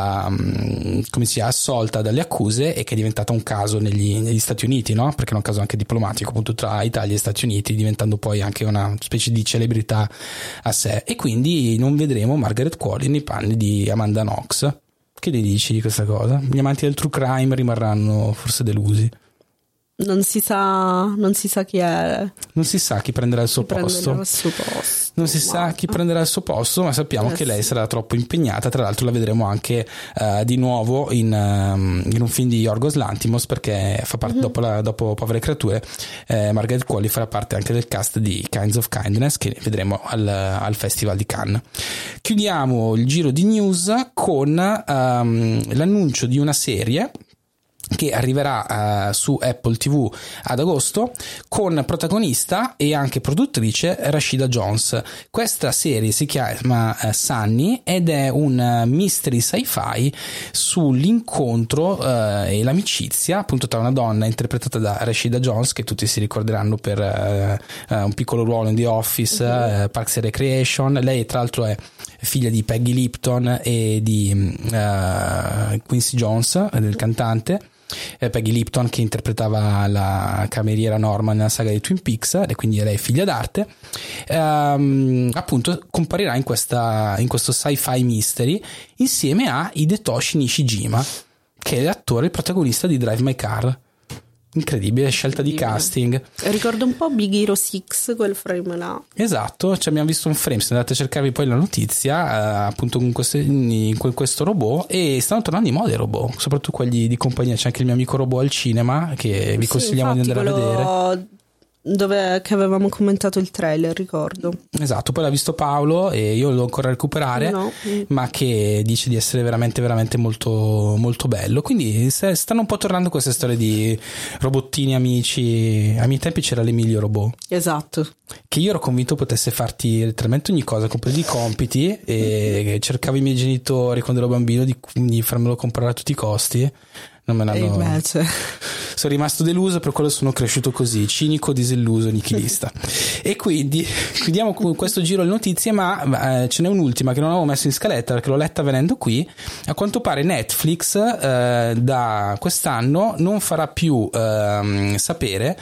S3: assolta dalle accuse, e che è diventata un caso negli Stati Uniti, no? Perché è un caso anche diplomatico appunto tra Italia e Stati Uniti, diventando poi anche una specie di celebrità a sé. E quindi non vedremo Margaret Qualley nei panni di Amanda Knox. Che ne dici di questa cosa? Gli amanti del true crime rimarranno forse delusi.
S5: Non si sa chi è.
S3: Non si sa chi prenderà il suo posto. Non si sa chi prenderà il suo posto, ma sappiamo che lei sarà troppo impegnata. Tra l'altro la vedremo anche di nuovo in un film di Yorgos Lanthimos, perché fa parte dopo Povere Creature. Margaret Qualley farà parte anche del cast di Kinds of Kindness, che vedremo al Festival di Cannes. Chiudiamo il giro di news con l'annuncio di una serie che arriverà su Apple TV ad agosto, con protagonista e anche produttrice Rashida Jones. Questa serie si chiama Sunny ed è un mystery sci-fi sull'incontro e l'amicizia appunto tra una donna interpretata da Rashida Jones, che tutti si ricorderanno per un piccolo ruolo in The Office, Parks and Recreation. Lei tra l'altro è figlia di Peggy Lipton e di Quincy Jones, del cantante. Peggy Lipton, che interpretava la cameriera Norma nella saga di Twin Peaks, e quindi lei è figlia d'arte. Appunto comparirà in questo sci-fi mystery insieme a Hidetoshi Nishijima, che è l'attore, il protagonista di Drive My Car. Incredibile scelta di casting.
S5: Ricordo un po' Big Hero 6, quel frame là.
S3: Esatto, abbiamo visto un frame. Se andate a cercarvi poi la notizia, appunto con questo robot, e stanno tornando in moda i robot, soprattutto quelli di compagnia. C'è anche il mio amico robot al cinema, che vi consigliamo di andare a vedere.
S5: Che avevamo commentato il trailer, ricordo.
S3: Esatto, poi l'ha visto Paolo e io lo devo ancora recuperare, ma che dice di essere veramente veramente molto molto bello. Quindi stanno un po' tornando queste storie di robottini amici. A miei tempi c'era l'Emilio Robot,
S5: esatto, che
S3: io ero convinto potesse farti letteralmente ogni cosa, compresi i compiti, e cercavo i miei genitori quando ero bambino di farmelo comprare a tutti i costi. Non me l'hanno.
S5: Invece
S3: sono rimasto deluso, per quello sono cresciuto così, cinico, disilluso, nichilista. E quindi chiudiamo con questo giro le notizie, ma ce n'è un'ultima che non avevo messo in scaletta perché l'ho letta venendo qui. A quanto pare Netflix da quest'anno non farà più sapere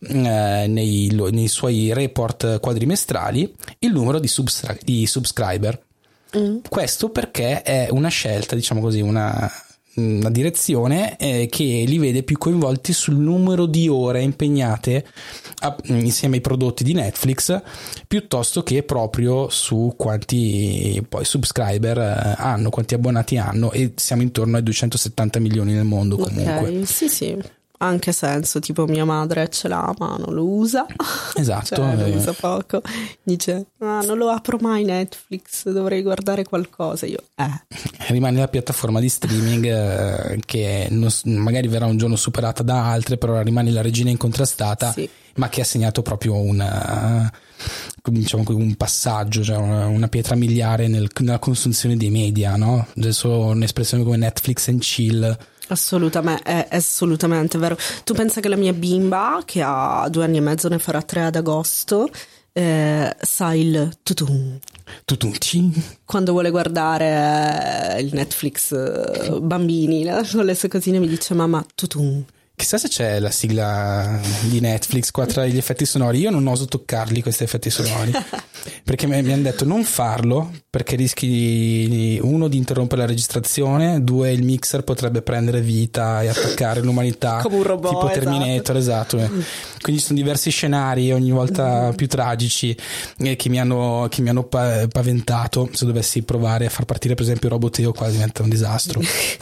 S3: nei suoi report quadrimestrali il numero di subscriber. Questo perché è una scelta, diciamo così, una direzione che li vede più coinvolti sul numero di ore impegnate insieme ai prodotti di Netflix, piuttosto che proprio su quanti poi subscriber hanno, quanti abbonati hanno, e siamo intorno ai 270 milioni nel mondo comunque.
S5: Ok, sì, ha anche senso. Tipo mia madre ce l'ha ma non lo usa.
S3: Esatto,
S5: cioè, lo usa poco, dice non lo apro mai Netflix, dovrei guardare qualcosa. Io
S3: rimane la piattaforma di streaming che magari verrà un giorno superata da altre, però rimane la regina incontrastata, sì, ma che ha segnato proprio un passaggio, cioè una pietra miliare nella consumazione dei media, no? Adesso un'espressione come Netflix and chill.
S5: Assolutamente, è assolutamente vero. Tu pensa che la mia bimba, che ha 2 anni e mezzo, ne farà 3 ad agosto, sa il tutum quando vuole guardare il Netflix bambini, con le sue cosine, mi dice mamma tutum.
S3: Chissà se c'è la sigla di Netflix qua tra gli effetti sonori. Io non oso toccarli questi effetti sonori perché mi hanno detto non farlo, perché rischi 1 di interrompere la registrazione, 2 il mixer potrebbe prendere vita e attaccare l'umanità
S5: come un robot,
S3: tipo Terminator, esatto. Quindi ci sono diversi scenari ogni volta più tragici che mi hanno paventato. Se dovessi provare a far partire per esempio Roboteo, qua diventa un disastro.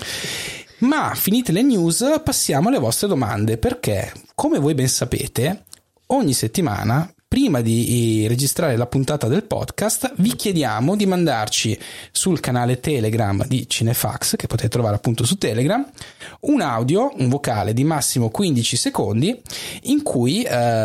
S3: Ma finite le news, passiamo alle vostre domande, perché come voi ben sapete ogni settimana, prima di registrare la puntata del podcast, vi chiediamo di mandarci sul canale Telegram di Cinefax, che potete trovare appunto su Telegram, un vocale di massimo 15 secondi in cui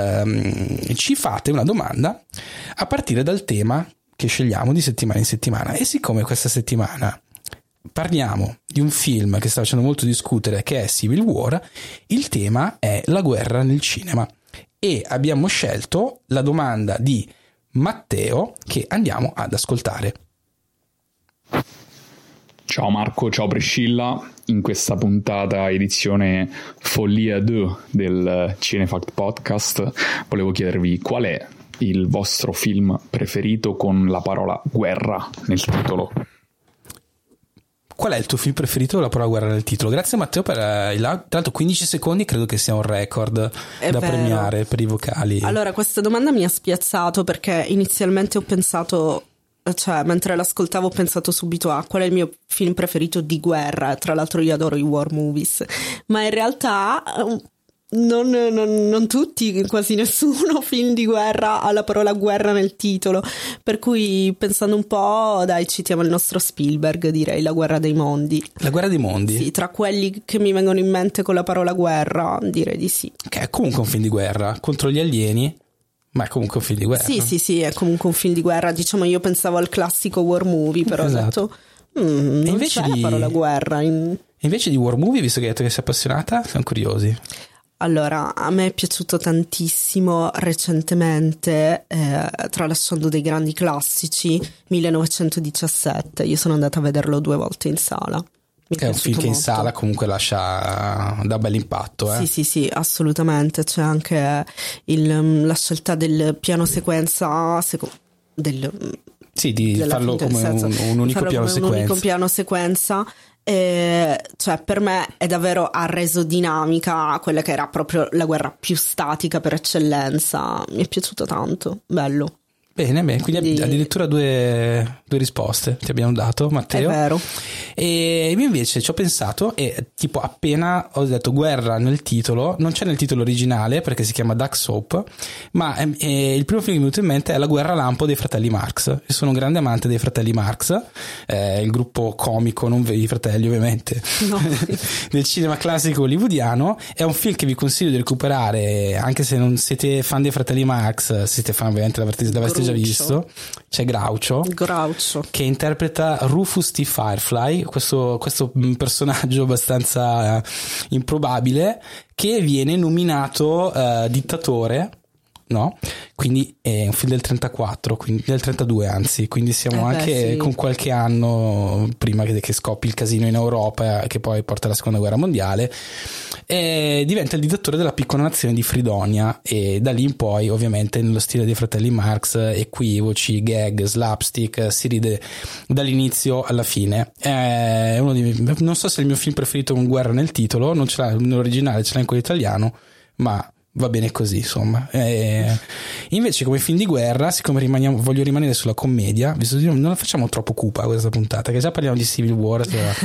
S3: ci fate una domanda a partire dal tema che scegliamo di settimana in settimana. E siccome questa settimana parliamo di un film che sta facendo molto discutere, che è Civil War, il tema è la guerra nel cinema, e abbiamo scelto la domanda di Matteo, che andiamo ad ascoltare.
S6: Ciao Marco, ciao Priscilla. In questa puntata edizione Follia 2 del Cinefact Podcast volevo chiedervi qual è il vostro film preferito con la parola guerra nel titolo.
S3: qual è il tuo film preferito della parola guerra nel titolo? Grazie Matteo per tra l'altro 15 secondi, credo che sia un record premiare per i vocali.
S5: Allora, questa domanda mi ha spiazzato perché inizialmente ho pensato, cioè mentre l'ascoltavo ho pensato subito a qual è il mio film preferito di guerra. Tra l'altro io adoro i war movies, ma in realtà non tutti, quasi nessuno film di guerra ha la parola guerra nel titolo, per cui pensando un po', dai, citiamo il nostro Spielberg, direi La guerra dei mondi.
S3: La guerra dei mondi?
S5: Sì, tra quelli che mi vengono in mente con la parola guerra direi di sì.
S3: Che è comunque un film di guerra contro gli alieni, ma è comunque un film di guerra.
S5: Sì, è comunque un film di guerra. Diciamo, io pensavo al classico war movie, però
S3: esatto.
S5: Ho detto non c'è la parola guerra
S3: Invece di war movie, visto che hai detto che sei appassionata, siamo curiosi.
S5: Allora, a me è piaciuto tantissimo recentemente, tralasciando dei grandi classici, 1917. Io sono andata a vederlo 2 volte in sala.
S3: Che è un film che in sala comunque lascia da bell'impatto.
S5: Sì, assolutamente. C'è anche la scelta del piano sequenza
S3: di farlo come un unico piano sequenza.
S5: Un unico piano sequenza. Cioè, per me è davvero ha reso dinamica quella che era proprio la guerra più statica per eccellenza. Mi è piaciuto tanto, bello.
S3: Bene, quindi addirittura due risposte ti abbiamo dato, Matteo.
S5: È vero.
S3: E io invece ci ho pensato e tipo appena ho detto guerra nel titolo, non c'è nel titolo originale perché si chiama Duck Soap, ma il primo film che mi è venuto in mente è La guerra lampo dei fratelli Marx. Io sono un grande amante dei fratelli Marx, il gruppo comico, non i fratelli ovviamente, no. Del cinema classico hollywoodiano. È un film che vi consiglio di recuperare, anche se non siete fan dei fratelli Marx, siete fan ovviamente l'avreste già visto. C'è Groucho che interpreta Rufus T. Firefly, questo personaggio abbastanza improbabile che viene nominato dittatore, no? Quindi è un film del 34, quindi del 32 anzi, quindi siamo anche con qualche anno prima che scoppi il casino in Europa che poi porta alla seconda guerra mondiale, e diventa il dittatore della piccola nazione di Fridonia, e da lì in poi ovviamente nello stile dei fratelli Marx, equivoci, gag, slapstick, si ride dall'inizio alla fine. È non so se è il mio film preferito con guerra nel titolo, non ce l'ha nell'originale, ce l'ha in quello italiano, ma va bene così, insomma. Invece come film di guerra, siccome voglio rimanere sulla commedia, visto che non la facciamo troppo cupa questa puntata, che già parliamo di Civil War,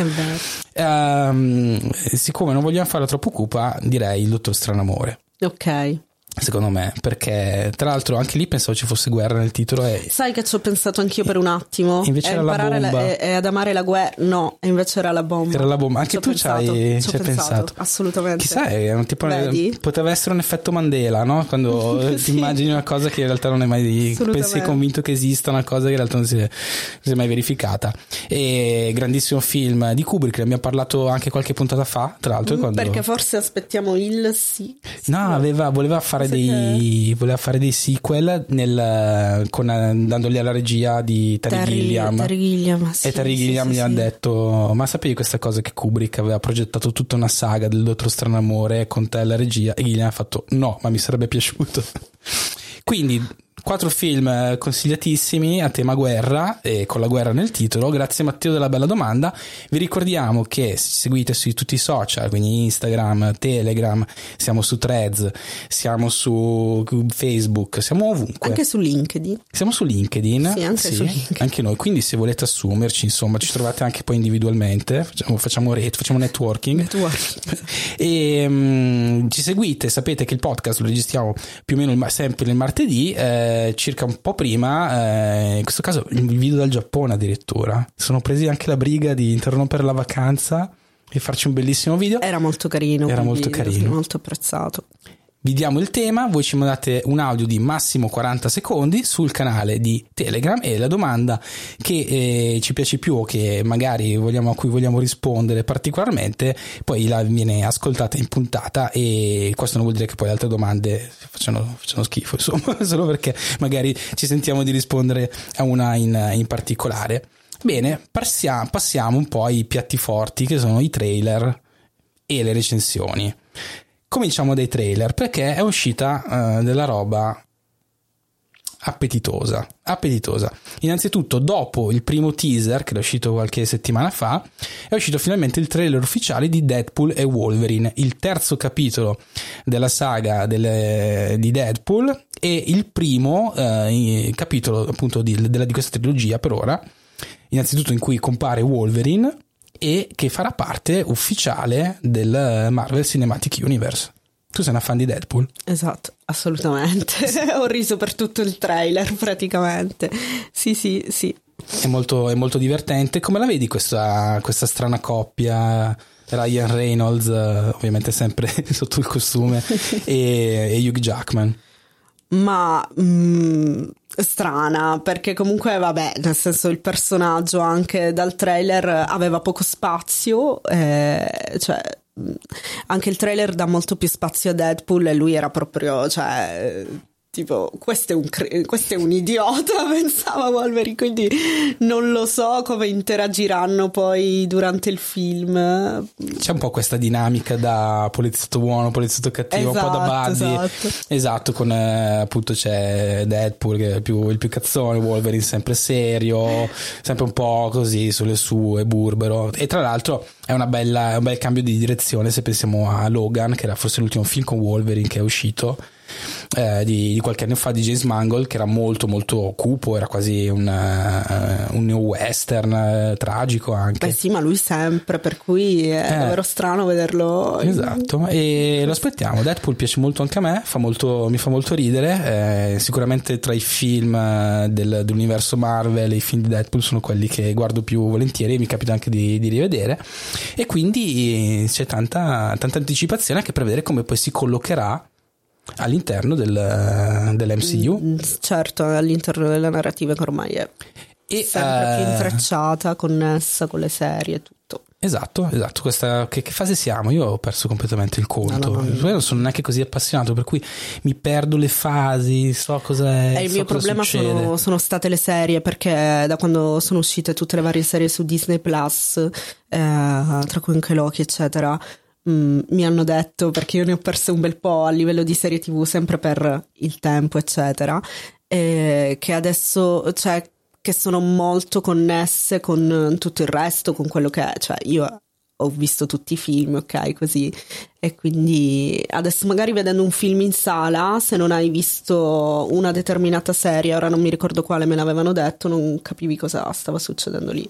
S3: siccome non vogliamo farla troppo cupa, direi Il Dottor Stranamore.
S5: Ok.
S3: Secondo me, perché tra l'altro anche lì pensavo ci fosse guerra nel titolo.
S5: Sai che ci ho pensato anch'io per un attimo.
S3: Invece era la bomba.
S5: Ad amare la guerra. No, invece era la bomba.
S3: Era la bomba. Anche tu ci hai pensato.
S5: Assolutamente.
S3: Chissà, è un tipo, poteva essere un effetto Mandela, no? Quando ti immagini una cosa che in realtà non è mai sei convinto che esista una cosa che in realtà non si è mai verificata. E grandissimo film di Kubrick, ne abbiamo parlato anche qualche puntata fa, tra l'altro.
S5: Perché forse aspettiamo il sì.
S3: No, voleva fare dei sequel dandogli alla regia di Terry Gilliam.
S5: Sì,
S3: e Terry Gilliam gli ha detto: ma sapevi questa cosa che Kubrick aveva progettato tutta una saga del Dottor Stranamore con te alla regia? E Gilliam ha fatto: no, ma mi sarebbe piaciuto. Quindi 4 film consigliatissimi a tema guerra e con la guerra nel titolo. Grazie Matteo della bella domanda. Vi ricordiamo che se ci seguite su tutti i social, quindi Instagram, Telegram, siamo su Threads, siamo su Facebook, siamo ovunque.
S5: Anche su LinkedIn.
S3: Siamo su LinkedIn.
S5: Sì, anche su LinkedIn.
S3: Anche noi, quindi se volete assumerci, insomma, ci trovate anche poi individualmente, facciamo networking. E ci seguite, sapete che il podcast lo registriamo più o meno sempre il martedì, circa un po' prima, in questo caso il video dal Giappone addirittura. Sono presi anche la briga di interrompere la vacanza e farci un bellissimo video.
S5: Era molto carino, molto apprezzato.
S3: Vi diamo il tema, voi ci mandate un audio di massimo 40 secondi sul canale di Telegram e la domanda che ci piace più o che magari a cui vogliamo rispondere particolarmente, poi la viene ascoltata in puntata, e questo non vuol dire che poi le altre domande facciano schifo, insomma, solo perché magari ci sentiamo di rispondere a una in particolare. Bene, passiamo un po' ai piatti forti, che sono i trailer e le recensioni. Cominciamo dai trailer, perché è uscita della roba appetitosa. Innanzitutto, dopo il primo teaser che è uscito qualche settimana fa, è uscito finalmente il trailer ufficiale di Deadpool e Wolverine, il terzo capitolo della saga di Deadpool e il primo capitolo appunto di questa trilogia per ora, innanzitutto in cui compare Wolverine e che farà parte ufficiale del Marvel Cinematic Universe. Tu sei una fan di Deadpool?
S5: Esatto, assolutamente. Ho riso per tutto il trailer praticamente. Sì.
S3: È molto divertente. Come la vedi questa strana coppia? Ryan Reynolds, ovviamente sempre sotto il costume, e Hugh Jackman.
S5: Ma strana, perché comunque vabbè, nel senso il personaggio anche dal trailer aveva poco spazio, cioè anche il trailer dà molto più spazio a Deadpool e lui era proprio, cioè tipo questo è un idiota, pensava Wolverine, quindi non lo so come interagiranno poi durante il film.
S3: C'è un po' questa dinamica da poliziotto buono, poliziotto cattivo,
S5: esatto,
S3: un po' da buddy, esatto, con appunto c'è Deadpool che è il più cazzone, Wolverine sempre serio, sempre un po' così sulle sue, burbero, e tra l'altro è un bel cambio di direzione se pensiamo a Logan, che era forse l'ultimo film con Wolverine che è uscito di qualche anno fa, di James Mangold, che era molto molto cupo, era quasi un neo western tragico anche.
S5: Beh sì, ma lui sempre, per cui è davvero strano vederlo.
S3: Esatto, e lo aspettiamo. Deadpool piace molto anche a me, mi fa molto ridere, sicuramente tra i film dell'universo Marvel i film di Deadpool sono quelli che guardo più volentieri e mi capita anche di rivedere, e quindi c'è tanta anticipazione anche per vedere come poi si collocherà all'interno dell'MCU.
S5: Certo, all'interno della narrativa che ormai è sempre più intrecciata, connessa con le serie e tutto.
S3: Esatto. Che fase siamo? Io ho perso completamente il conto.
S5: No.
S3: Io non sono neanche così appassionato, per cui mi perdo le fasi, so cosa è.
S5: Il mio problema sono state le serie, perché da quando sono uscite tutte le varie serie su Disney Plus, tra cui anche Loki eccetera, mi hanno detto, perché io ne ho perse un bel po' a livello di serie TV sempre per il tempo eccetera, che adesso che sono molto connesse con tutto il resto, con quello che è, cioè io ho visto tutti i film, ok, così, e quindi adesso magari vedendo un film in sala, se non hai visto una determinata serie, ora non mi ricordo quale, me l'avevano detto, non capivi cosa stava succedendo lì.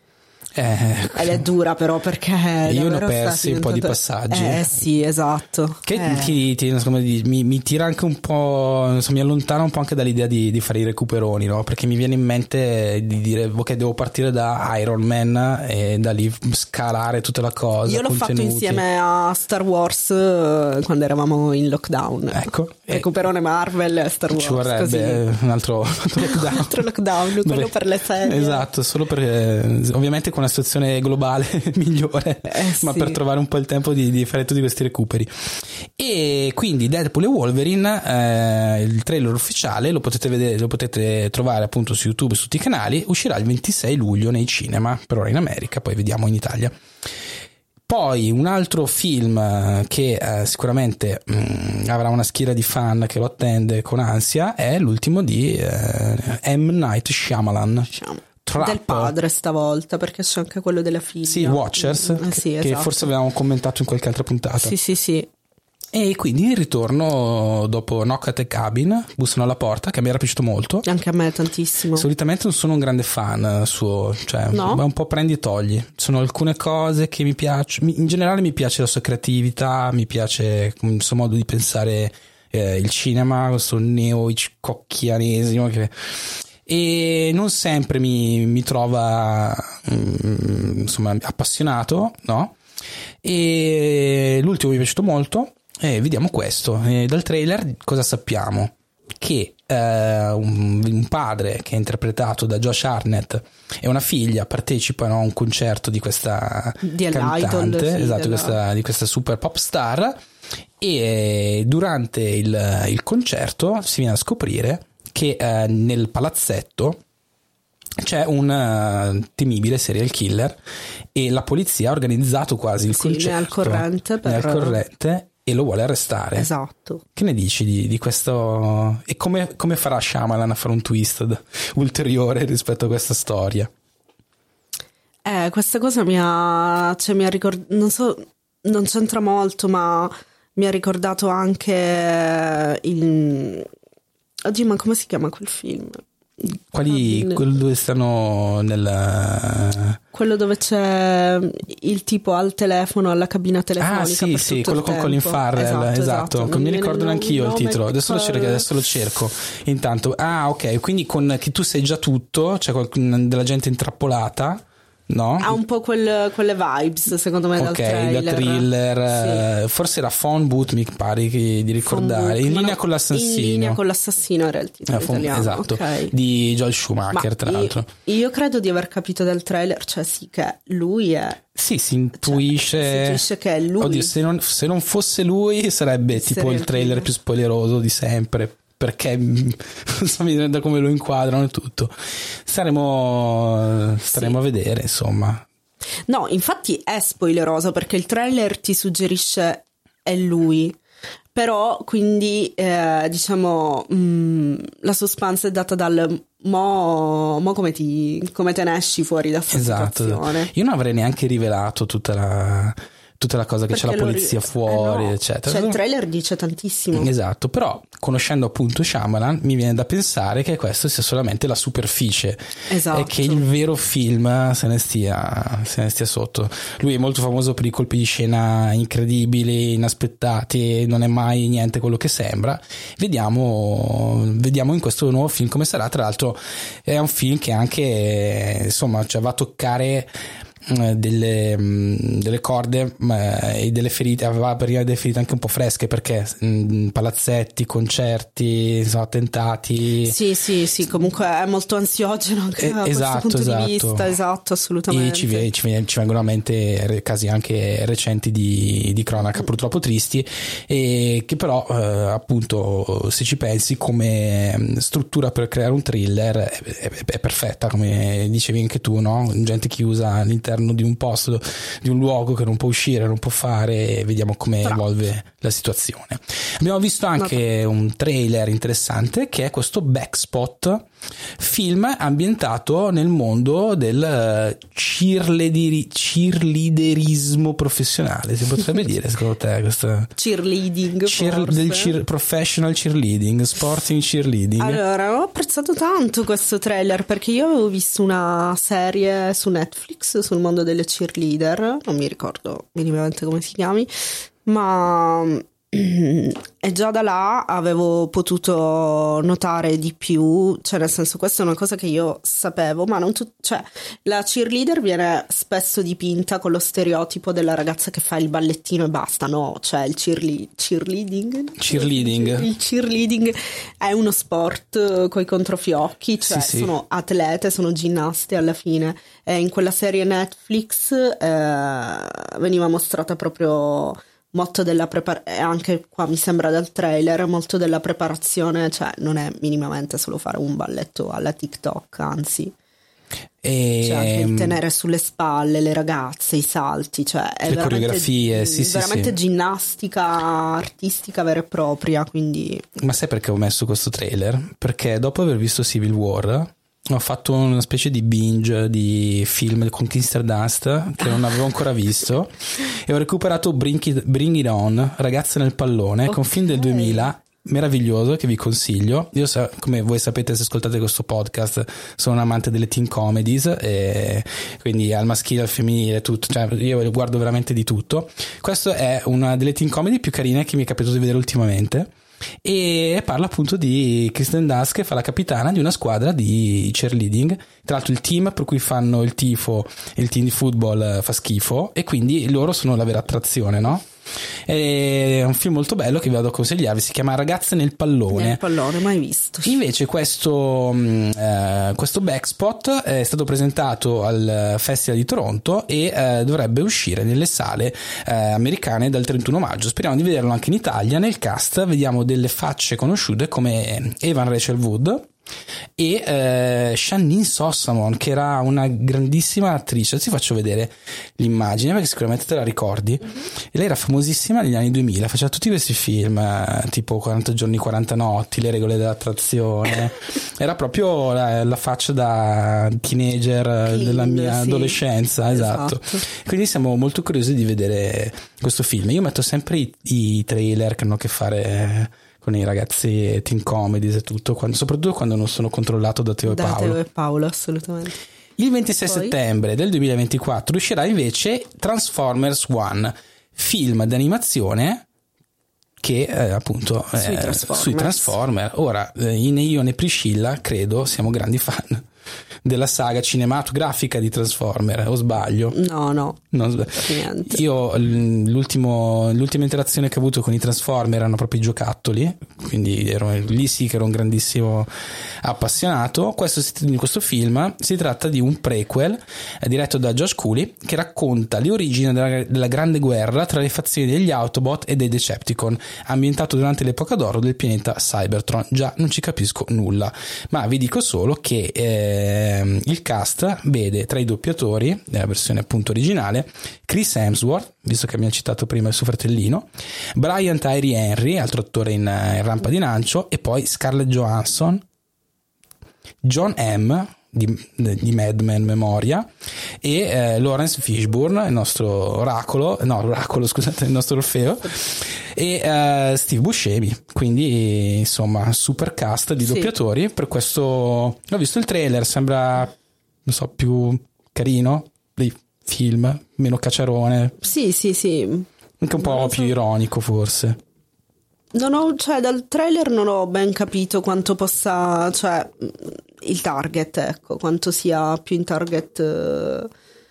S5: Ed è dura però, perché
S3: io ne ho persi un po' di passaggi.
S5: Sì, esatto.
S3: Che mi tira anche un po', insomma, mi allontana un po' anche dall'idea di fare i recuperoni, no? Perché mi viene in mente di dire ok, devo partire da Iron Man e da lì scalare tutta la cosa.
S5: Io l'ho fatto insieme a Star Wars quando eravamo in lockdown.
S3: Ecco,
S5: recuperone Marvel, Star Wars.
S3: Ci vorrebbe un altro lockdown.
S5: Un altro lockdown, quello per le serie.
S3: Esatto, solo perché ovviamente con una situazione globale migliore, ma per trovare un po' il tempo di fare tutti questi recuperi. E quindi Deadpool e Wolverine, il trailer ufficiale lo potete vedere, lo potete trovare appunto su YouTube e su tutti i canali. Uscirà il 26 luglio nei cinema, per ora in America, poi vediamo in Italia. Poi un altro film che sicuramente avrà una schiera di fan che lo attende con ansia è l'ultimo di M. Night Shyamalan.
S5: Del padre stavolta, perché c'è anche quello della figlia.
S3: Sì, Watchers,
S5: sì,
S3: che
S5: esatto.
S3: forse avevamo commentato in qualche altra puntata.
S5: Sì.
S3: E quindi il ritorno dopo Knock at the Cabin, bussano alla porta, che mi era piaciuto molto.
S5: Anche a me tantissimo.
S3: Solitamente non sono un grande fan suo, cioè
S5: no?
S3: un po' prendi e togli. Sono alcune cose che mi piacciono, in generale mi piace la sua creatività, mi piace il suo modo di pensare il cinema, questo neo-hitchcockianesimo e non sempre mi trova insomma appassionato, no? E l'ultimo mi è piaciuto molto. Vediamo questo. Dal trailer cosa sappiamo? Che un padre che è interpretato da Josh Hartnett e una figlia partecipano a un concerto di questa cantante, esatto, di questa super pop star, e durante il concerto si viene a scoprire che nel palazzetto c'è un temibile serial killer e la polizia ha organizzato quasi il concerto.
S5: Ne è al corrente
S3: e lo vuole arrestare.
S5: Esatto.
S3: Che ne dici di questo? E come farà Shyamalan a fare un twist ulteriore rispetto a questa storia?
S5: Questa cosa mi ha ricordato, non so, non c'entra molto, ma mi ha ricordato anche oddio, ma come si chiama quel film?
S3: Quello dove stanno
S5: quello dove c'è il tipo al telefono, alla cabina telefonica.
S3: Sì, quello con Colin Farrell, esatto. Non mi ricordo neanche io il titolo. Adesso lo cerco. Intanto, ok, quindi che tu sai già tutto, c'è della gente intrappolata. No?
S5: Ha un po' quelle vibes, secondo me, dal trailer.
S3: Da thriller, sì. Forse era Phone Booth, mi pare di ricordare. In linea con l'assassino.
S5: In linea con l'assassino era il titolo italiano.
S3: Esatto, okay. Di Joel Schumacher, tra l'altro.
S5: Io credo di aver capito dal trailer, cioè sì, che lui è...
S3: Sì, si intuisce
S5: che è lui.
S3: Oddio, se non fosse lui sarebbe tipo il trailer più spoileroso di sempre, perché non so da come lo inquadrano e tutto. Staremo a vedere, insomma.
S5: No, infatti è spoileroso perché il trailer ti suggerisce è lui, però quindi diciamo la suspense è data dal mo come te ne esci fuori da questa situazione.
S3: Io non avrei neanche rivelato tutta la cosa che perché c'è la polizia fuori, eccetera.
S5: Cioè il trailer dice tantissimo.
S3: Esatto, però conoscendo appunto Shyamalan mi viene da pensare che questo sia solamente la superficie.
S5: Esatto.
S3: E che il vero film se ne stia sotto. Lui è molto famoso per i colpi di scena incredibili, inaspettati, non è mai niente quello che sembra. Vediamo in questo nuovo film come sarà. Tra l'altro è un film che anche insomma va a toccare delle corde e delle ferite, aveva delle ferite anche un po' fresche, perché palazzetti, concerti, attentati.
S5: Sì, comunque è molto ansiogeno anche da questo punto di vista. Esatto, assolutamente.
S3: E ci vengono a mente casi anche recenti di cronaca purtroppo tristi, e che però appunto se ci pensi come struttura per creare un thriller è perfetta, come dicevi anche tu, no? Gente chiusa all'interno di un posto, di un luogo che non può uscire, non può fare, e vediamo come evolve la situazione. Abbiamo visto anche un trailer interessante che è questo Backspot, film ambientato nel mondo del cheerleaderismo professionale, si potrebbe dire secondo te questo?
S5: Cheerleading,
S3: professional cheerleading, sporting cheerleading.
S5: Allora, ho apprezzato tanto questo trailer perché io avevo visto una serie su Netflix sul mondo delle cheerleader, non mi ricordo minimamente come si chiami, ma e già da là avevo potuto notare di più, cioè nel senso, questa è una cosa che io sapevo, ma non cioè la cheerleader viene spesso dipinta con lo stereotipo della ragazza che fa il ballettino e basta, no, cioè il cheerleading è uno sport coi controfiocchi, cioè sono atlete, sono ginnaste alla fine, e in quella serie Netflix veniva mostrata proprio molto della preparazione, anche qua mi sembra dal trailer, molto della preparazione, cioè non è minimamente solo fare un balletto alla TikTok, anzi cioè anche il tenere sulle spalle le ragazze, i salti, cioè è
S3: le coreografie,
S5: veramente ginnastica artistica vera e propria, quindi.
S3: Ma sai perché ho messo questo trailer? Perché dopo aver visto Civil War ho fatto una specie di binge di film con Kirsten Dunst che non avevo ancora visto e ho recuperato Bring It On, Ragazze nel pallone, che è un film del 2000 meraviglioso che vi consiglio. Io come voi sapete, se ascoltate questo podcast, sono un amante delle teen comedies, e quindi al maschile, al femminile, tutto, cioè io guardo veramente di tutto. Questo è una delle teen comedy più carine che mi è capitato di vedere ultimamente, e parla appunto di Kirsten Dunst che fa la capitana di una squadra di cheerleading. Tra l'altro il team per cui fanno il tifo, il team di football, fa schifo, e quindi loro sono la vera attrazione, no? È un film molto bello che vi vado a consigliarvi, si chiama Ragazze nel pallone.
S5: Nel pallone, mai visto.
S3: Invece questo Backspot è stato presentato al Festival di Toronto e dovrebbe uscire nelle sale americane dal 31 maggio. Speriamo di vederlo anche in Italia. Nel cast vediamo delle facce conosciute come Evan Rachel Wood, e Shannon Sossamon, che era una grandissima attrice. Adesso ti faccio vedere l'immagine perché sicuramente te la ricordi. E lei era famosissima negli anni 2000, faceva tutti questi film tipo 40 giorni 40 notti, Le regole dell'attrazione. Era proprio la faccia da teenager della mia adolescenza, esatto. Quindi siamo molto curiosi di vedere questo film. Io metto sempre i trailer che hanno a che fare con i ragazzi teen comedies e tutto, soprattutto quando non sono controllato da Teo e Paolo.
S5: Teo e Paolo, assolutamente.
S3: Il 26 settembre del 2024 uscirà invece Transformers One, film d'animazione che appunto sui Transformers. Ora, né io né Priscilla credo siamo grandi fan della saga cinematografica di Transformer, o sbaglio?
S5: No, niente.
S3: Io l'ultima interazione che ho avuto con i Transformer erano proprio i giocattoli, quindi lì sì che ero un grandissimo appassionato. In questo film si tratta di un prequel diretto da Josh Cooley che racconta le origini della grande guerra tra le fazioni degli Autobot e dei Decepticon, ambientato durante l'epoca d'oro del pianeta Cybertron. Già non ci capisco nulla, ma vi dico solo che il cast vede tra i doppiatori della versione appunto originale Chris Hemsworth, visto che abbiamo citato prima il suo fratellino, Brian Tyree Henry, altro attore in rampa di lancio, e poi Scarlett Johansson, John M. di Mad Men Memoria, e Lawrence Fishburne, il nostro il nostro Orfeo, e Steve Buscemi. Quindi insomma super cast di doppiatori. Per questo ho visto il trailer, sembra non so più carino dei film, meno cacciarone,
S5: sì
S3: anche un po' più ironico forse.
S5: Dal trailer non ho ben capito quanto possa, il target, ecco, quanto sia più in target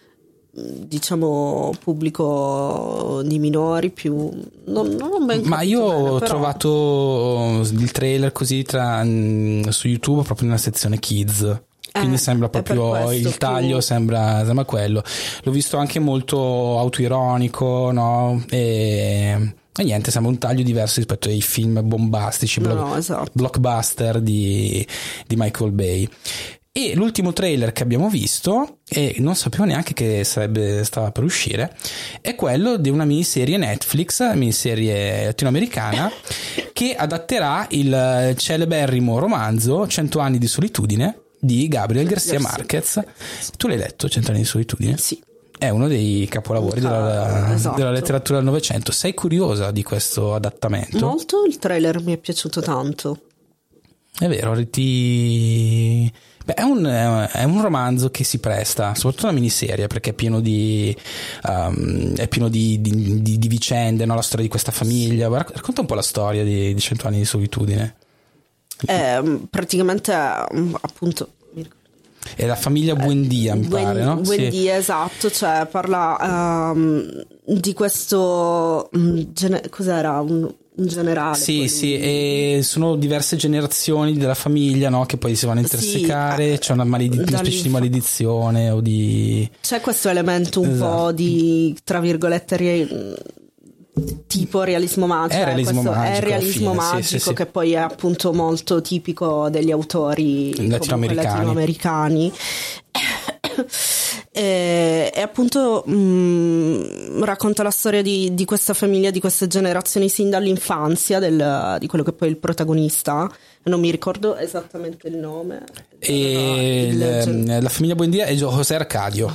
S5: diciamo pubblico di minori, più non ho ben capito.
S3: Ma io ho trovato il trailer così su YouTube proprio nella sezione Kids. Quindi sembra proprio il taglio, sembra quello. L'ho visto anche molto autoironico, no? E niente, sembra un taglio diverso rispetto ai film bombastici,
S5: esatto.
S3: blockbuster di Michael Bay. E l'ultimo trailer che abbiamo visto, e non sapevo neanche che stava per uscire, è quello di una miniserie Netflix, miniserie latinoamericana, che adatterà il celeberrimo romanzo 100 anni di solitudine di Gabriel García Márquez. Tu l'hai letto, 100 anni di solitudine?
S5: Sì.
S3: È uno dei capolavori della letteratura del Novecento. Sei curiosa di questo adattamento?
S5: Molto, il trailer mi è piaciuto tanto.
S3: È vero, è un romanzo che si presta, soprattutto una miniserie, perché è pieno di vicende, no? La storia di questa famiglia. Racconta un po' la storia di 100 anni di solitudine.
S5: Praticamente appunto
S3: è la famiglia Buendia, mi pare, no?
S5: Buendia, sì. Esatto, parla di questo cos'era? Un generale.
S3: Sì, e sono diverse generazioni della famiglia, no? Che poi si vanno a intersecare, c'è una specie di maledizione o di...
S5: C'è questo elemento un po' di, tra virgolette, tipo realismo magico.
S3: È realismo magico,
S5: sì. Che poi è appunto molto tipico degli autori latinoamericani. E appunto racconta la storia di questa famiglia, di queste generazioni sin dall'infanzia di quello che poi è il protagonista. Non mi ricordo esattamente il nome.
S3: La famiglia Buendia è José Arcadio.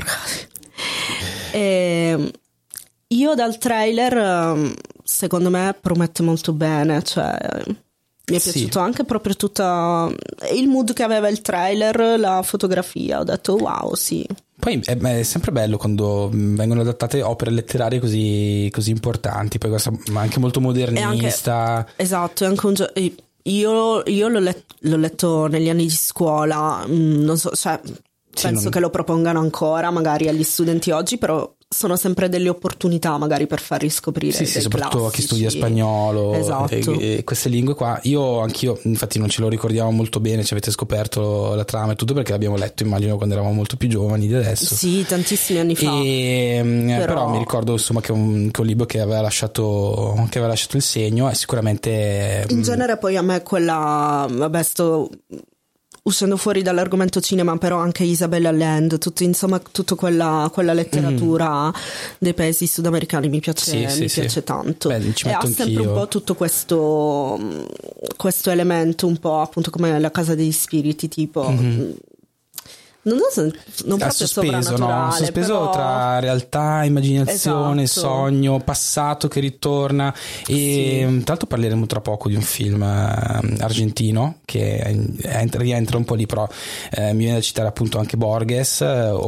S5: Io dal trailer secondo me promette molto bene, mi è piaciuto anche proprio tutto il mood che aveva il trailer, la fotografia, ho detto wow, sì.
S3: Poi è sempre bello quando vengono adattate opere letterarie così importanti, poi questa ma anche molto modernista.
S5: Esatto, è anche io l'ho letto negli anni di scuola, non so, penso che lo propongano ancora magari agli studenti oggi, però sono sempre delle opportunità magari per far riscoprire
S3: sì, soprattutto a chi studia spagnolo.
S5: Esatto.
S3: e queste lingue qua. Anch'io infatti non ce lo ricordiamo molto bene, ci avete scoperto la trama e tutto perché l'abbiamo letto immagino quando eravamo molto più giovani di adesso,
S5: sì, tantissimi anni fa,
S3: però mi ricordo insomma che è un libro che aveva lasciato il segno, e sicuramente
S5: in genere poi a me quella uscendo fuori dall'argomento cinema, però anche Isabella Land, tutta quella letteratura dei paesi sudamericani mi piace tanto.
S3: Beh,
S5: e ha sempre un po' tutto questo elemento un po' appunto come La casa degli spiriti, tipo non proprio soprannaturale,
S3: sospeso
S5: però...
S3: tra realtà, immaginazione, sogno, passato che ritorna. E tra l'altro parleremo tra poco di un film argentino che rientra un po' lì, però mi viene da citare appunto anche Borges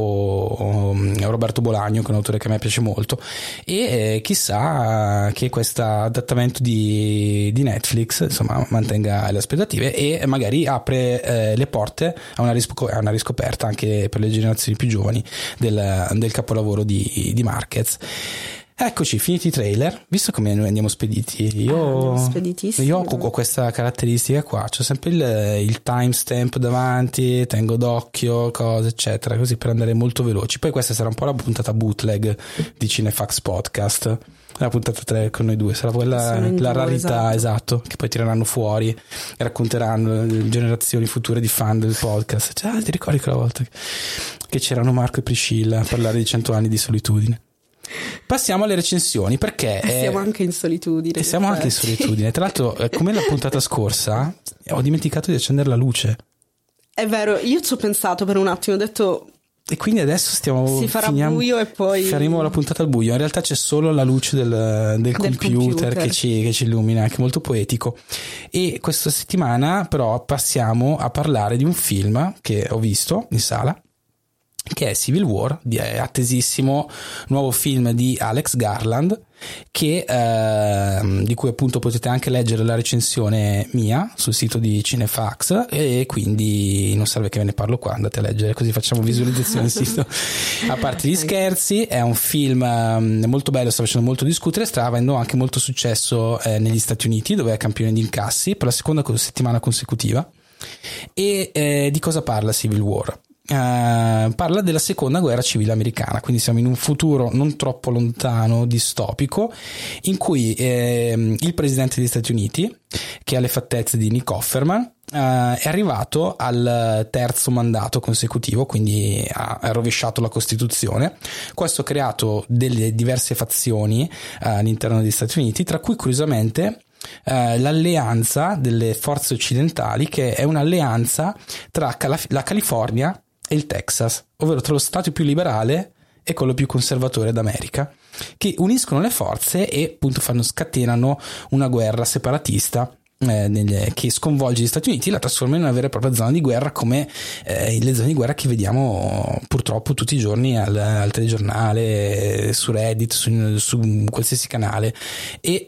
S3: o Roberto Bolaño, che è un autore che a me piace molto, e chissà che questo adattamento di Netflix insomma mantenga le aspettative e magari apre le porte a una riscoperta anche per le generazioni più giovani del capolavoro di Marquez. Eccoci, finiti i trailer. Visto come noi andiamo spediti, io ho questa caratteristica qua, c'ho sempre il timestamp davanti, tengo d'occhio cose eccetera, così per andare molto veloci. Poi questa sarà un po' la puntata bootleg di Cinefax Podcast, la puntata 3 con noi due sarà quella la rarità, esatto, che poi tireranno fuori e racconteranno generazioni future di fan del podcast. Ti ricordi quella volta che c'erano Marco e Priscilla a parlare di 100 anni di solitudine? Passiamo alle recensioni, perché
S5: siamo anche in solitudine.
S3: Tra l'altro, come la puntata scorsa, ho dimenticato di accendere la luce.
S5: È vero, io ci ho pensato per un attimo, ho detto...
S3: E quindi adesso
S5: si farà buio e poi
S3: faremo la puntata al buio. In realtà c'è solo la luce del computer che ci illumina, anche molto poetico. E questa settimana però passiamo a parlare di un film che ho visto in sala, che è Civil War, attesissimo nuovo film di Alex Garland, che di cui appunto potete anche leggere la recensione mia sul sito di Cinefax, e quindi non serve che ve ne parlo qua, andate a leggere così facciamo visualizzazione del sito. A parte gli scherzi, è un film molto bello, sta facendo molto discutere, sta avendo anche molto successo negli Stati Uniti, dove è campione di incassi per la seconda settimana consecutiva. E di cosa parla Civil War? Parla della seconda guerra civile americana, quindi siamo in un futuro non troppo lontano, distopico, in cui il presidente degli Stati Uniti, che ha le fattezze di Nick Offerman, è arrivato al terzo mandato consecutivo, quindi ha rovesciato la Costituzione. Questo ha creato delle diverse fazioni all'interno degli Stati Uniti, tra cui curiosamente l'alleanza delle forze occidentali, che è un'alleanza tra la California e il Texas, ovvero tra lo stato più liberale e quello più conservatore d'America, che uniscono le forze e appunto scatenano una guerra separatista che sconvolge gli Stati Uniti e la trasforma in una vera e propria zona di guerra, come le zone di guerra che vediamo purtroppo tutti i giorni al telegiornale, su Reddit, su qualsiasi canale. E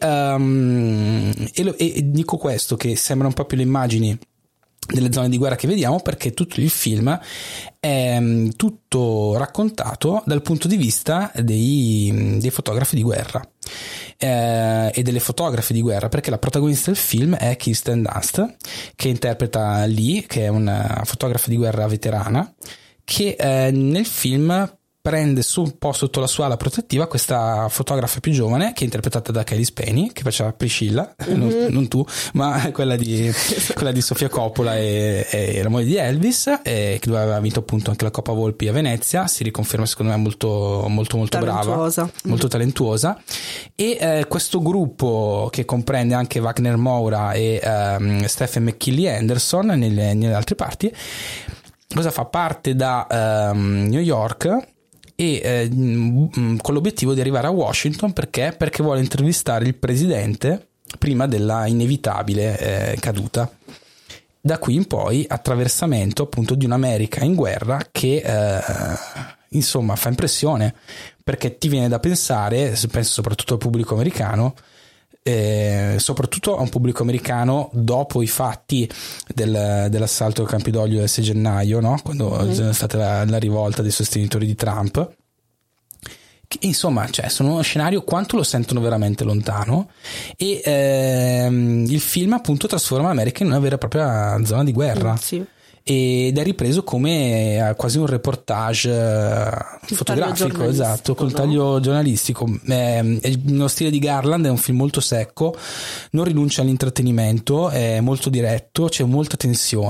S3: dico questo, che sembrano proprio le immagini delle zone di guerra che vediamo, perché tutto il film è tutto raccontato dal punto di vista dei fotografi di guerra e delle fotografe di guerra, perché la protagonista del film è Kirsten Dunst, che interpreta Lee, che è una fotografa di guerra veterana, che nel film prende un po' sotto la sua ala protettiva questa fotografa più giovane, che è interpretata da Cailee Spaeny, che faceva Priscilla, non tu, ma quella di Sofia Coppola e la moglie di Elvis, che aveva vinto appunto anche la Coppa Volpi a Venezia. Si riconferma secondo me molto brava, molto talentuosa. E questo gruppo, che comprende anche Wagner Moura e Stephen McKinley Anderson nelle altre parti, cosa fa? Parte da New York e con l'obiettivo di arrivare a Washington, perché vuole intervistare il presidente prima della inevitabile caduta. Da qui in poi attraversamento appunto di un'America in guerra che insomma fa impressione, perché ti viene da pensare, penso soprattutto al pubblico americano, soprattutto a un pubblico americano dopo i fatti dell'assalto al Campidoglio del 6 gennaio, no? Quando è stata la rivolta dei sostenitori di Trump, che insomma sono uno scenario quanto lo sentono veramente lontano, e il film appunto trasforma l'America in una vera e propria zona di guerra. Sì. Ed è ripreso come quasi un reportage fotografico, esatto, col taglio giornalistico. Lo stile di Garland è un film molto secco, non rinuncia all'intrattenimento, è molto diretto, c'è molta tensione,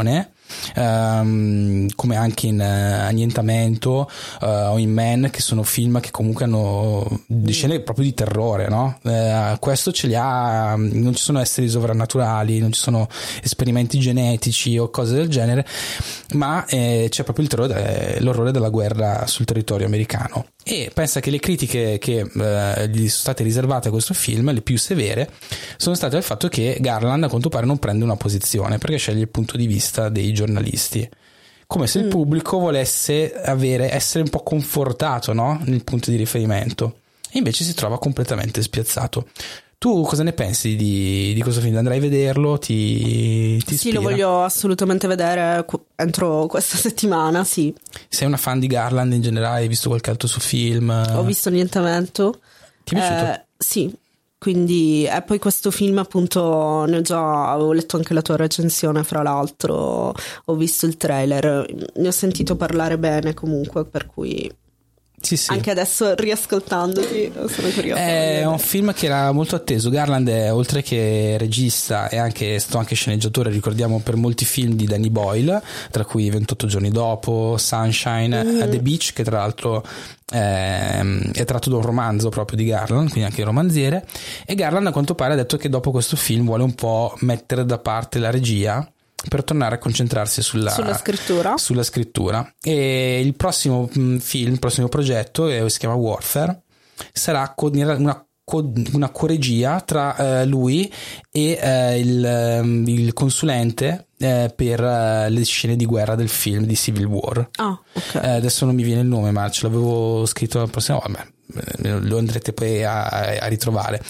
S3: come anche in Annientamento o in Man, che sono film che comunque hanno delle scene proprio di terrore, no? Questo ce li ha, non ci sono esseri sovrannaturali, non ci sono esperimenti genetici o cose del genere, ma c'è proprio il terrore, l'orrore della guerra sul territorio americano. E pensa che le critiche che gli sono state riservate a questo film, le più severe, sono state al fatto che Garland a quanto pare non prende una posizione perché sceglie il punto di vista dei giornalisti, come se il pubblico volesse essere un po' confortato, no? Nel punto di riferimento, e invece si trova completamente spiazzato. Tu cosa ne pensi di questo film? Andrai a vederlo? Ti
S5: sì,
S3: ispira?
S5: lo voglio assolutamente vedere entro questa settimana, sì.
S3: Sei una fan di Garland in generale? Hai visto qualche altro suo film?
S5: Ho visto Annientamento.
S3: Ti è piaciuto?
S5: Sì, quindi poi questo film appunto avevo letto anche la tua recensione, fra l'altro ho visto il trailer, ne ho sentito parlare bene comunque, per cui... Sì. Anche adesso riascoltandoti sono curiosa.
S3: È un film che era molto atteso. Garland è, oltre che regista, è stato anche sceneggiatore, ricordiamo, per molti film di Danny Boyle, tra cui 28 giorni dopo, Sunshine, The Beach, che tra l'altro è tratto da un romanzo proprio di Garland, quindi anche il romanziere. E Garland a quanto pare ha detto che dopo questo film vuole un po' mettere da parte la regia per tornare a concentrarsi sulla scrittura. E il prossimo film, il prossimo progetto, si chiama Warfare, sarà una coregia tra lui e il consulente per le scene di guerra del film di Civil War.
S5: Okay.
S3: Adesso non mi viene il nome, ma ce l'avevo scritto la prossima volta. Lo andrete poi a ritrovare.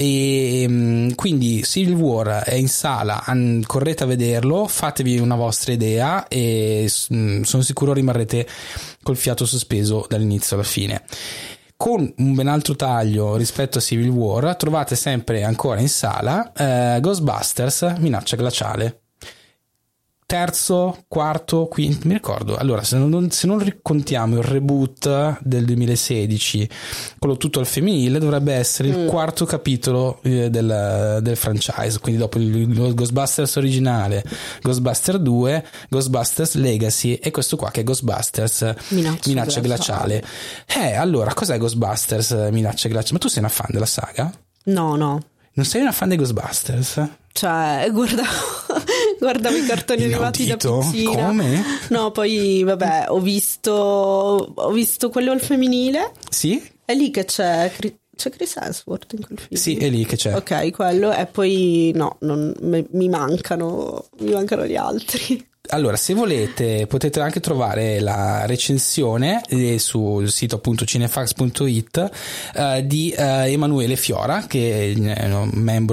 S3: E quindi Civil War è in sala, correte a vederlo, fatevi una vostra idea e sono sicuro rimarrete col fiato sospeso dall'inizio alla fine. Con un ben altro taglio rispetto a Civil War trovate sempre ancora in sala Ghostbusters Minaccia glaciale. Terzo, quarto, quinto, mi ricordo. Allora, se non ricontiamo il reboot del 2016, quello tutto al femminile, dovrebbe essere il quarto capitolo del franchise. Quindi dopo il Ghostbusters originale, Ghostbusters 2, Ghostbusters Legacy e questo qua che è Ghostbusters Minaccia glaciale. Allora, cos'è Ghostbusters Minaccia glaciale? Ma tu sei una fan della saga?
S5: No.
S3: Non sei una fan dei Ghostbusters?
S5: Cioè, guardavo i cartoni animati da piccina.
S3: Come?
S5: No, poi vabbè, ho visto quello al femminile.
S3: Sì?
S5: È lì che c'è Chris Hemsworth in quel film.
S3: Sì, è lì che c'è.
S5: Ok, quello, e poi no, mi mancano gli altri.
S3: Allora, se volete potete anche trovare la recensione sul sito appunto cinefax.it di Emanuele Fiora, che è nuovo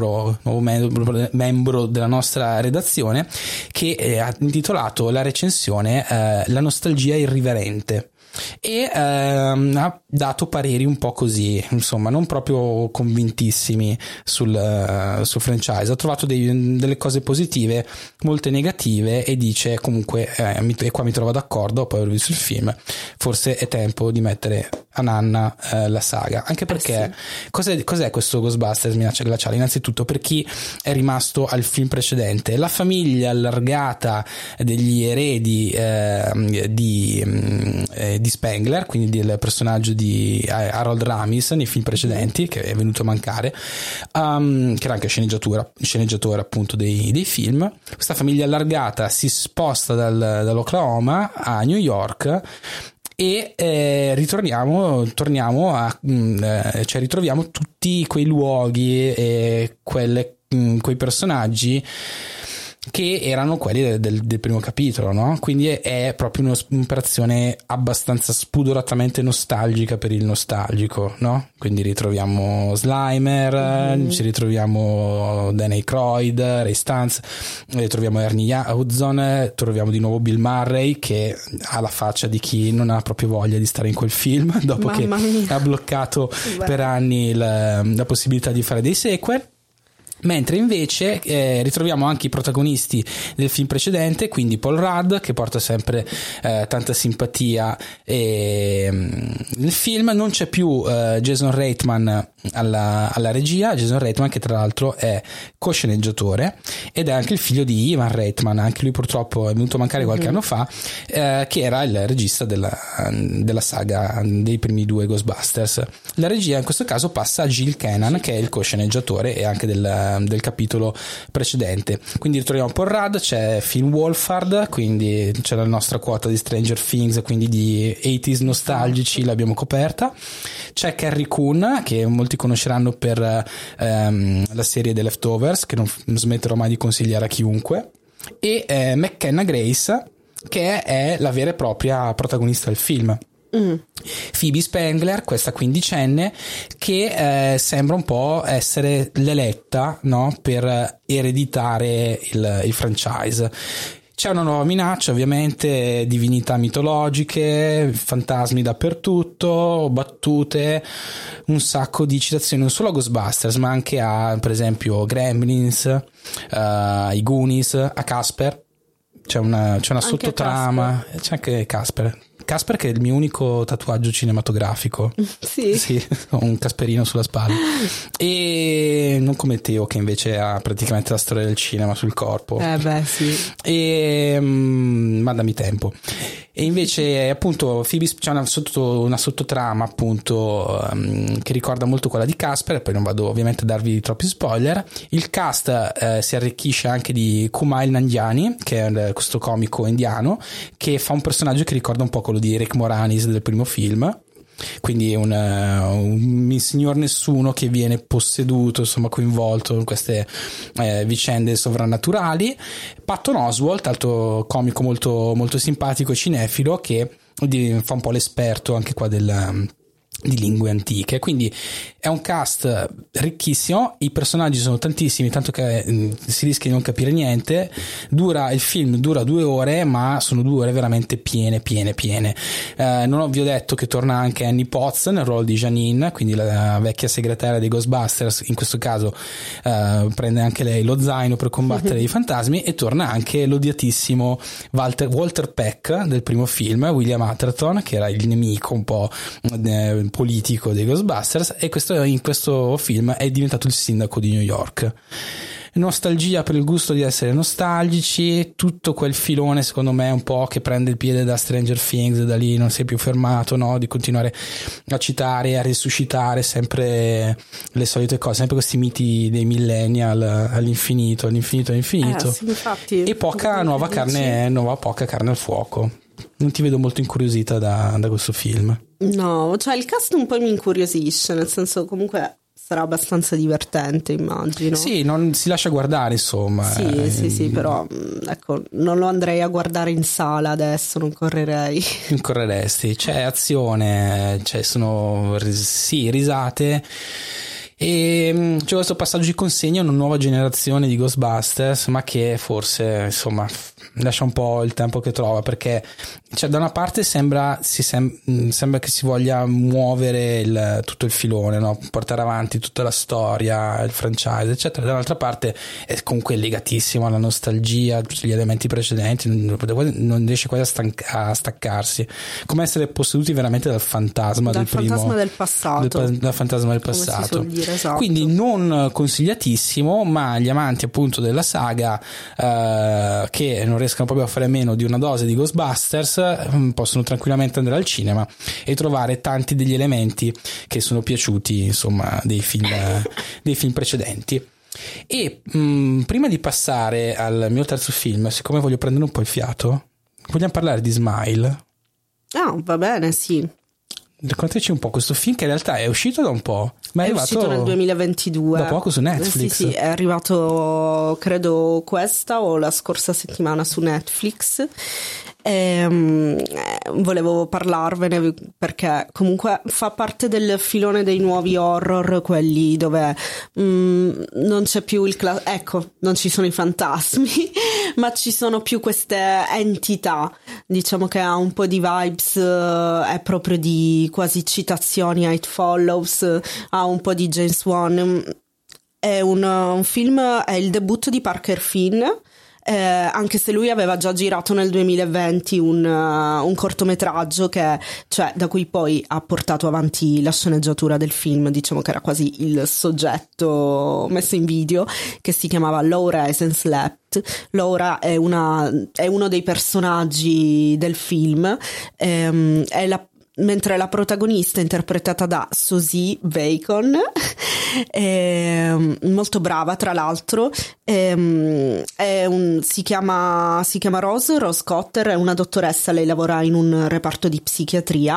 S3: membro della nostra redazione, che ha intitolato la recensione La nostalgia irriverente. E ha dato pareri un po' così, insomma, non proprio convintissimi sul franchise. Ha trovato delle cose positive, molte negative, e dice comunque, e qua mi trovo d'accordo, poi ho visto il film, forse è tempo di mettere a nanna la saga, anche perché sì. Cos'è questo Ghostbusters Minaccia glaciale? Innanzitutto, per chi è rimasto al film precedente, la famiglia allargata degli eredi di Spengler, quindi del personaggio di Harold Ramis nei film precedenti, che è venuto a mancare, che era anche sceneggiatore appunto dei film. Questa famiglia allargata si sposta dall'Oklahoma a New York e ritroviamo tutti quei luoghi e quei personaggi che erano quelli del primo capitolo, no? Quindi è proprio un'operazione abbastanza spudoratamente nostalgica per il nostalgico, no? Quindi ritroviamo Slimer, ci ritroviamo Dan Aykroyd, Ray Stantz, ritroviamo Ernie Hudson, troviamo di nuovo Bill Murray, che ha la faccia di chi non ha proprio voglia di stare in quel film dopo che ha bloccato per anni la possibilità di fare dei sequel. Mentre invece ritroviamo anche i protagonisti del film precedente, quindi Paul Rudd, che porta sempre tanta simpatia nel film. Non c'è più Jason Reitman alla regia, Jason Reitman, che tra l'altro è co-sceneggiatore ed è anche il figlio di Ivan Reitman, anche lui purtroppo è venuto a mancare qualche anno fa, che era il regista della saga dei primi 2 Ghostbusters. La regia in questo caso passa a Jill Kennan, che è il co-sceneggiatore e anche del capitolo precedente. Quindi ritroviamo Paul Rudd, c'è Finn Wolfhard, quindi c'è la nostra quota di Stranger Things, quindi di 80s nostalgici l'abbiamo coperta. C'è Carrie Coon, che molti conosceranno per la serie The Leftovers, che non smetterò mai di consigliare a chiunque, e McKenna Grace, che è la vera e propria protagonista del film. Phoebe Spengler, questa quindicenne, che sembra un po' essere l'eletta, no, per ereditare il franchise. C'è una nuova minaccia, ovviamente, divinità mitologiche, fantasmi dappertutto, battute, un sacco di citazioni non solo a Ghostbusters ma anche a, per esempio, Gremlins, ai Goonies, a Casper. C'è una sottotrama, c'è anche Casper, che è il mio unico tatuaggio cinematografico. Sì, ho un Casperino sulla spalla. E non come Teo, che invece ha praticamente la storia del cinema sul corpo.
S5: Sì.
S3: Ma dammi tempo. E invece appunto Phoebe c'è una sottotrama appunto che ricorda molto quella di Casper, poi non vado ovviamente a darvi troppi spoiler. Il cast si arricchisce anche di Kumail Nanjiani, che è questo comico indiano che fa un personaggio che ricorda un po' quello di Rick Moranis del primo film, quindi un signor nessuno che viene posseduto, insomma coinvolto in queste vicende sovrannaturali. Patton Oswalt, altro comico molto, molto simpatico e cinefilo, che fa un po' l'esperto anche qua di lingue antiche. Quindi è un cast ricchissimo, i personaggi sono tantissimi, tanto che si rischia di non capire niente. Il film dura 2 ore, ma sono 2 ore veramente piene. Non vi ho detto che torna anche Annie Potts nel ruolo di Janine, quindi la vecchia segretaria dei Ghostbusters. In questo caso prende anche lei lo zaino per combattere i fantasmi, e torna anche l'odiatissimo Walter Peck del primo film, William Atherton, che era il nemico un po' politico dei Ghostbusters, e in questo film è diventato il sindaco di New York. Nostalgia per il gusto di essere nostalgici, tutto quel filone secondo me un po' che prende il piede da Stranger Things, da lì non si è più fermato, no? Di continuare a citare, a risuscitare sempre le solite cose, sempre questi miti dei millennial all'infinito.
S5: Sì, infatti,
S3: e poca carne al fuoco. Non ti vedo molto incuriosita da questo film.
S5: No, cioè il cast un po' mi incuriosisce, nel senso comunque sarà abbastanza divertente, immagino.
S3: Sì, non si lascia guardare, insomma.
S5: Sì, però ecco, non lo andrei a guardare in sala adesso, non correrei.
S3: Non correresti, c'è azione, sono risate. E c'è questo passaggio di consegna a una nuova generazione di Ghostbusters, ma che forse insomma lascia un po' il tempo che trova, perché da una parte sembra che si voglia muovere tutto il filone, no? Portare avanti tutta la storia, il franchise eccetera, dall'altra parte è comunque legatissimo alla nostalgia, tutti gli elementi precedenti, non riesce quasi a staccarsi, come essere posseduti veramente dal fantasma del passato, dal fantasma del passato.
S5: Esatto.
S3: Quindi non consigliatissimo, ma gli amanti appunto della saga che non riescono proprio a fare a meno di una dose di Ghostbusters possono tranquillamente andare al cinema e trovare tanti degli elementi che sono piaciuti, insomma, dei film precedenti. E prima di passare al mio terzo film, siccome voglio prendere un po' il fiato, vogliamo parlare di Smile?
S5: Va bene, sì.
S3: Raccontaci un po' questo film, che in realtà è uscito da un po', ma è
S5: uscito nel 2022
S3: da poco su Netflix.
S5: Sì, è arrivato credo questa o la scorsa settimana su Netflix. Volevo parlarvene perché comunque fa parte del filone dei nuovi horror, quelli dove non c'è più non ci sono i fantasmi ma ci sono più queste entità, diciamo che ha un po' di vibes, è proprio di quasi citazioni a It Follows, ha un po' di James Wan. È un film, è il debutto di Parker Finn. anche se lui aveva già girato nel 2020 un cortometraggio da cui poi ha portato avanti la sceneggiatura del film, diciamo che era quasi il soggetto messo in video, che si chiamava Laura Hasn't Slept. Laura è uno dei personaggi del film, mentre la protagonista è interpretata da Sosie Bacon, molto brava tra l'altro, si chiama Rose Cotter, è una dottoressa, lei lavora in un reparto di psichiatria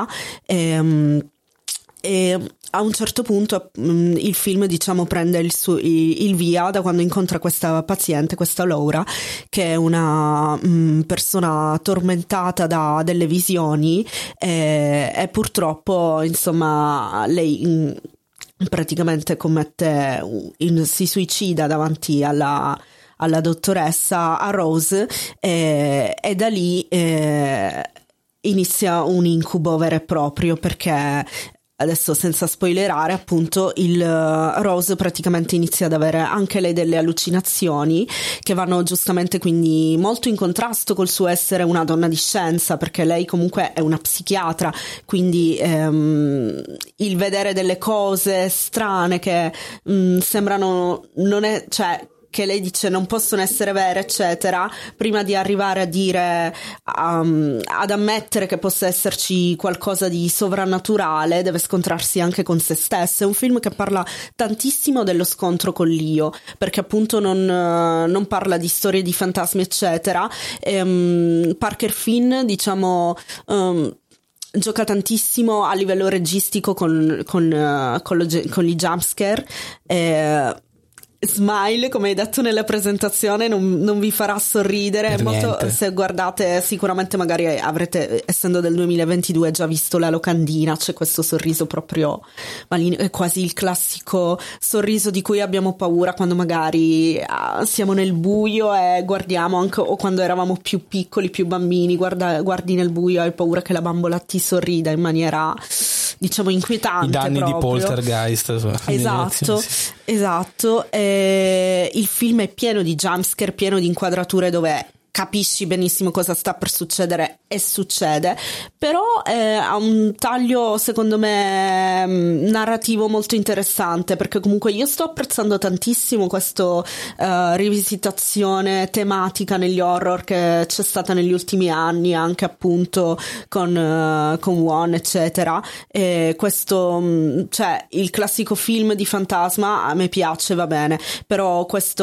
S5: e a un certo punto il film, diciamo, prende il via da quando incontra questa paziente, questa Laura, che è una persona tormentata da delle visioni e purtroppo, insomma, lei praticamente si suicida davanti alla dottoressa, a Rose, e da lì inizia un incubo vero e proprio, perché adesso, senza spoilerare, appunto, Rose praticamente inizia ad avere anche lei delle allucinazioni che vanno giustamente quindi molto in contrasto col suo essere una donna di scienza, perché lei comunque è una psichiatra, quindi il vedere delle cose strane che sembrano che lei dice non possono essere vere, eccetera, prima di arrivare a dire ad ammettere che possa esserci qualcosa di sovrannaturale, deve scontrarsi anche con se stessa. È un film che parla tantissimo dello scontro con l'io, perché appunto non parla di storie di fantasmi, eccetera. Parker Finn, diciamo, gioca tantissimo a livello registico con gli jumpscare. Smile, come hai detto nella presentazione, non vi farà sorridere molto. Se guardate, sicuramente magari avrete, essendo del 2022, già visto La locandina. C'è questo sorriso proprio maligno, è quasi il classico sorriso di cui abbiamo paura quando magari siamo nel buio e guardiamo, anche o quando eravamo più piccoli, più bambini, guardi nel buio e hai paura che la bambola ti sorrida in maniera, diciamo, inquietante.
S4: I danni
S5: proprio
S4: di Poltergeist.
S5: Esatto. Il film è pieno di jumpscare, pieno di inquadrature dove capisci benissimo cosa sta per succedere e succede, però ha un taglio, secondo me, narrativo molto interessante, perché comunque io sto apprezzando tantissimo questa rivisitazione tematica negli horror che c'è stata negli ultimi anni, anche appunto con Won, eccetera. E questo, cioè, il classico film di fantasma a me piace, va bene, però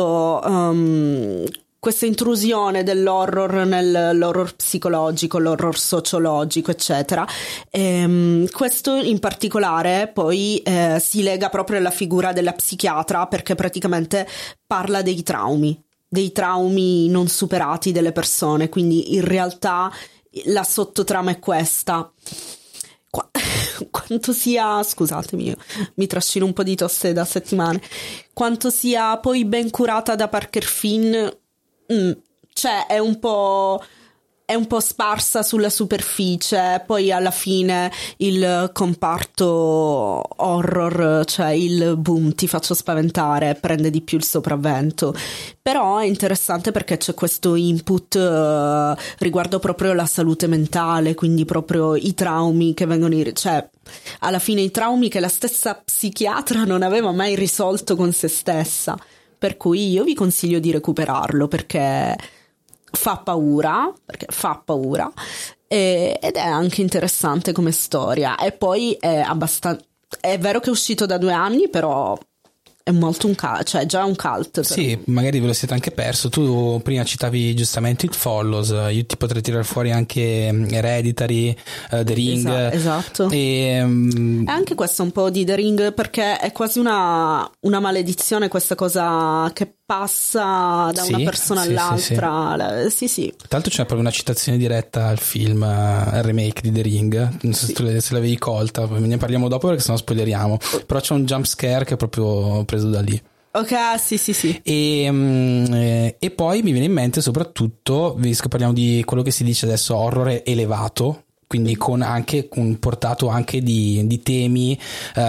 S5: questa intrusione dell'horror nell'horror psicologico, l'horror sociologico, eccetera. Questo in particolare poi si lega proprio alla figura della psichiatra, perché praticamente parla dei traumi non superati delle persone, quindi in realtà la sottotrama è questa. Quanto sia, scusatemi, mi trascino un po' di tosse da settimane, quanto sia poi ben curata da Parker Finn, cioè è un po' sparsa sulla superficie. Poi alla fine il comparto horror, cioè il boom, ti faccio spaventare, prende di più il sopravvento. Però è interessante perché c'è questo input riguardo proprio la salute mentale, quindi proprio i traumi che vengono, cioè alla fine i traumi che la stessa psichiatra non aveva mai risolto con se stessa. Per cui io vi consiglio di recuperarlo, perché fa paura ed è anche interessante come storia. E poi è vero che è uscito da 2 anni, però è molto cioè già un cult.
S4: Sì, magari ve lo siete anche perso. Tu prima citavi giustamente It Follows, io ti potrei tirare fuori anche Hereditary, The Ring.
S5: Esatto.
S4: E
S5: anche questo un po' di The Ring, perché è quasi una maledizione questa cosa che passa da una persona all'altra. Sì.
S4: Tra l'altro c'è proprio una citazione diretta al film, al remake di The Ring, non so se l'avevi colta, ne parliamo dopo perché sennò spoileriamo, però c'è un jump scare che è proprio preso da lì.
S5: Ok, sì.
S4: E poi mi viene in mente soprattutto, visto che parliamo di quello che si dice adesso horror elevato, quindi con anche un portato anche di temi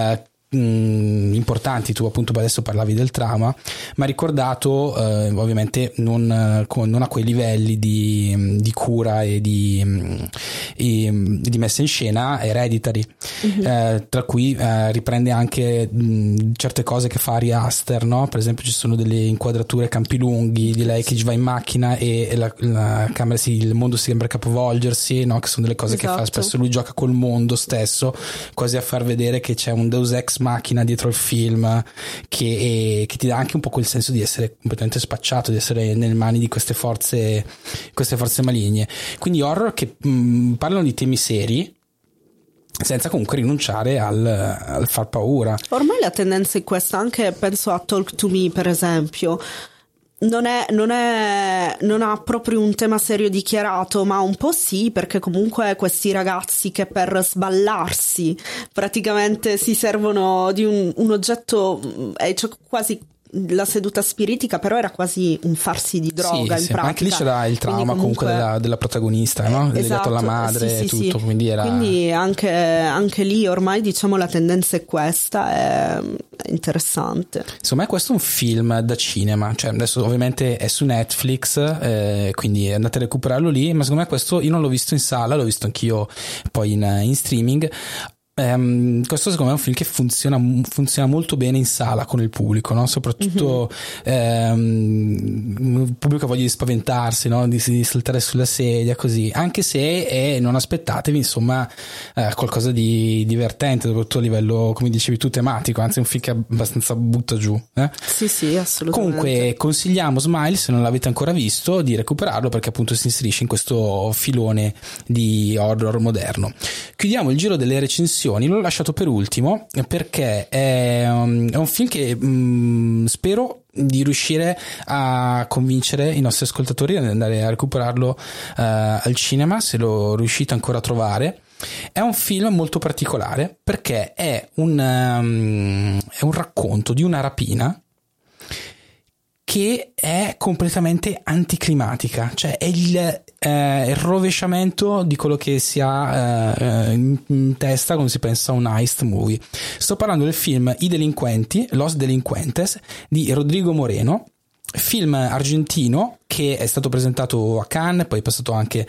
S3: importanti. Tu appunto adesso parlavi del trauma, ma ricordato ovviamente non a quei livelli di cura e di messa in scena Hereditary, tra cui riprende anche certe cose che fa Ari Aster, no? Per esempio ci sono delle inquadrature a campi lunghi di lei che va in macchina e la camera il mondo sembra capovolgersi, no? Che sono delle cose che fa spesso. Lui gioca col mondo stesso, quasi a far vedere che c'è un Deus Ex Machina dietro il film che ti dà anche un po' quel senso di essere completamente spacciato, di essere nelle mani di queste forze maligne. Quindi horror che parlano di temi seri senza comunque rinunciare al far paura.
S5: Ormai la tendenza è questa, anche penso a Talk to Me per esempio. Non ha proprio un tema serio dichiarato, ma un po' sì, perché comunque questi ragazzi che per sballarsi praticamente si servono di un oggetto, cioè quasi la seduta spiritica, però era quasi un farsi di droga, in pratica.
S3: Anche lì c'era il trauma comunque della protagonista, no?
S5: Esatto,
S3: legato alla madre e tutto.
S5: Sì. Quindi anche lì ormai diciamo la tendenza è questa, è interessante.
S3: Secondo me questo è un film da cinema, cioè adesso ovviamente è su Netflix, quindi andate a recuperarlo lì, ma secondo me questo io non l'ho visto in sala, l'ho visto anch'io poi in streaming. Questo secondo me è un film che funziona molto bene in sala con il pubblico, no? Soprattutto il pubblico ha voglia di spaventarsi, no? di saltare sulla sedia così, anche se non aspettatevi insomma qualcosa di divertente, soprattutto a livello, come dicevi tu, tematico, anzi è un film che abbastanza butta giù,
S5: Sì, assolutamente.
S3: Comunque consigliamo Smile, se non l'avete ancora visto, di recuperarlo, perché appunto si inserisce in questo filone di horror moderno. Chiudiamo il giro delle recensioni. L'ho lasciato per ultimo perché è un film che spero di riuscire a convincere i nostri ascoltatori ad andare a recuperarlo al cinema, se lo riuscite ancora a trovare. È un film molto particolare perché è un racconto di una rapina che è completamente anticlimatica, cioè è il rovesciamento di quello che si ha in testa quando si pensa a un heist movie. Sto parlando del film I Delinquenti, Los Delincuentes di Rodrigo Moreno, film argentino che è stato presentato a Cannes, poi è passato anche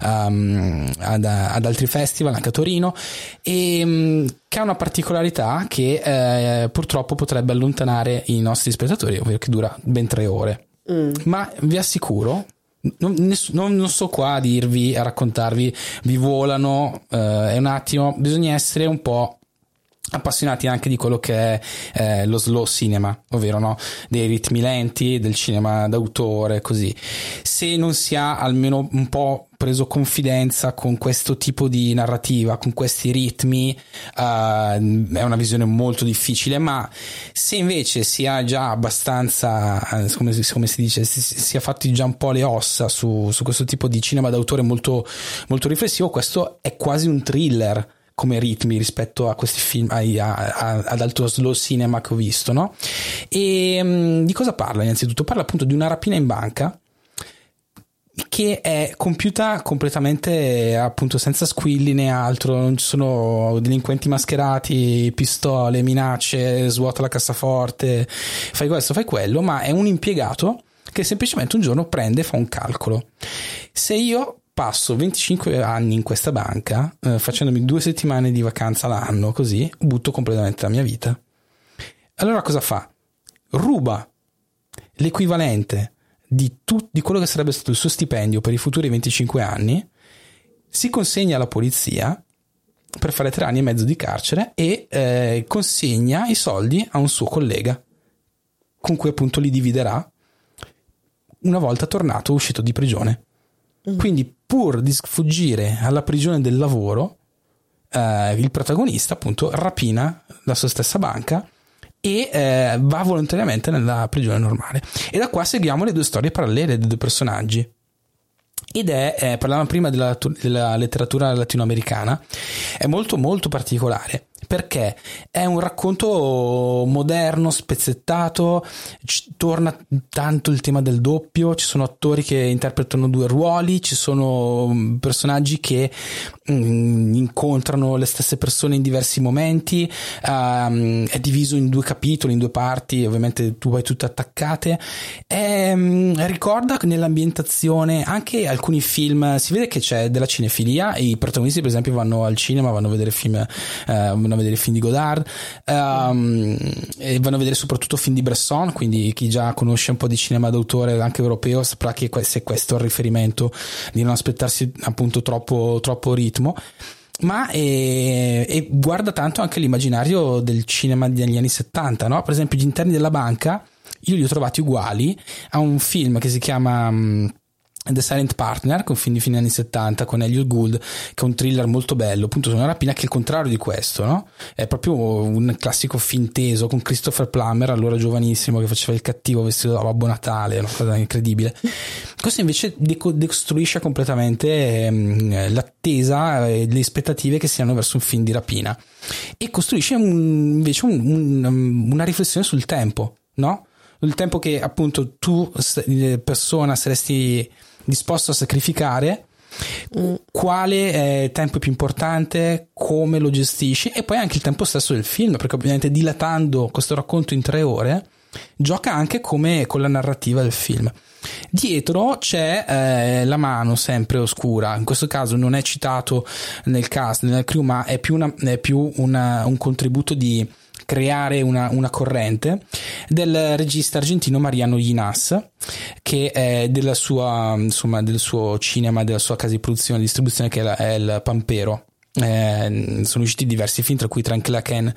S3: ad altri festival, anche a Torino, e che ha una particolarità che purtroppo potrebbe allontanare i nostri spettatori, ovvero che dura ben 3 ore. Ma vi assicuro, non sto qua a dirvi, a raccontarvi, vi volano, è un attimo, bisogna essere un po' appassionati anche di quello che è lo slow cinema, ovvero no, dei ritmi lenti, del cinema d'autore, così. Se non si ha almeno un po' preso confidenza con questo tipo di narrativa, con questi ritmi, è una visione molto difficile. Ma se invece si ha già abbastanza, come si dice, si è fatti già un po' le ossa su questo tipo di cinema d'autore molto, molto riflessivo, questo è quasi un thriller come ritmi rispetto a questi film, ad altro slow cinema che ho visto, no? E di cosa parla? Innanzitutto parla appunto di una rapina in banca che è compiuta completamente appunto senza squilli né altro, non ci sono delinquenti mascherati, pistole, minacce, svuota la cassaforte, fai questo, fai quello, ma è un impiegato che semplicemente un giorno prende e fa un calcolo. Se io passo 25 anni in questa banca, facendomi 2 settimane di vacanza l'anno, così butto completamente la mia vita. Allora cosa fa? Ruba l'equivalente di quello che sarebbe stato il suo stipendio per i futuri 25 anni, si consegna alla polizia per fare 3 anni e mezzo di carcere e consegna i soldi a un suo collega con cui appunto li dividerà una volta tornato, uscito di prigione. Quindi pur di sfuggire alla prigione del lavoro, il protagonista appunto rapina la sua stessa banca e va volontariamente nella prigione normale. E da qua seguiamo le 2 storie parallele dei 2 personaggi. Ed parlavamo prima della letteratura latinoamericana, è molto molto particolare perché è un racconto moderno, spezzettato, torna tanto il tema del doppio, ci sono attori che interpretano 2 ruoli, ci sono personaggi che incontrano le stesse persone in diversi momenti, è diviso in 2 capitoli, in 2 parti, ovviamente tu vai tutte attaccate, ricorda nell'ambientazione anche alcuni film, si vede che c'è della cinefilia, i protagonisti per esempio vanno al cinema, vanno a vedere film di Godard, e vanno a vedere soprattutto film di Bresson, quindi chi già conosce un po' di cinema d'autore anche europeo saprà che se questo è il riferimento, di non aspettarsi appunto troppo ritmo, ma e guarda tanto anche l'immaginario del cinema degli anni 70, no? Per esempio Gli interni della banca io li ho trovati uguali a un film che si chiama The Silent Partner, che è un film di fine anni 70 con Elliot Gould, che è un thriller molto bello appunto su una rapina, che è il contrario di questo, no? È proprio un classico film teso con Christopher Plummer, allora giovanissimo, che faceva il cattivo vestito da Babbo Natale, una cosa incredibile. Questo invece decostruisce completamente l'attesa e le aspettative che si hanno verso un film di rapina, e costruisce invece una riflessione sul tempo, no? Il tempo che appunto tu persona saresti disposto a sacrificare, quale tempo è più importante, come lo gestisci, e poi anche il tempo stesso del film, perché ovviamente dilatando questo racconto in 3 ore gioca anche come con la narrativa del film. Dietro c'è la mano sempre oscura, in questo caso non è citato nel cast, nel crew, ma è più un contributo di creare una corrente del regista argentino Mariano Yinas, che è del suo cinema, della sua casa di produzione e distribuzione, che è il Pampero. Sono usciti diversi film, tra cui Tranquilla Ken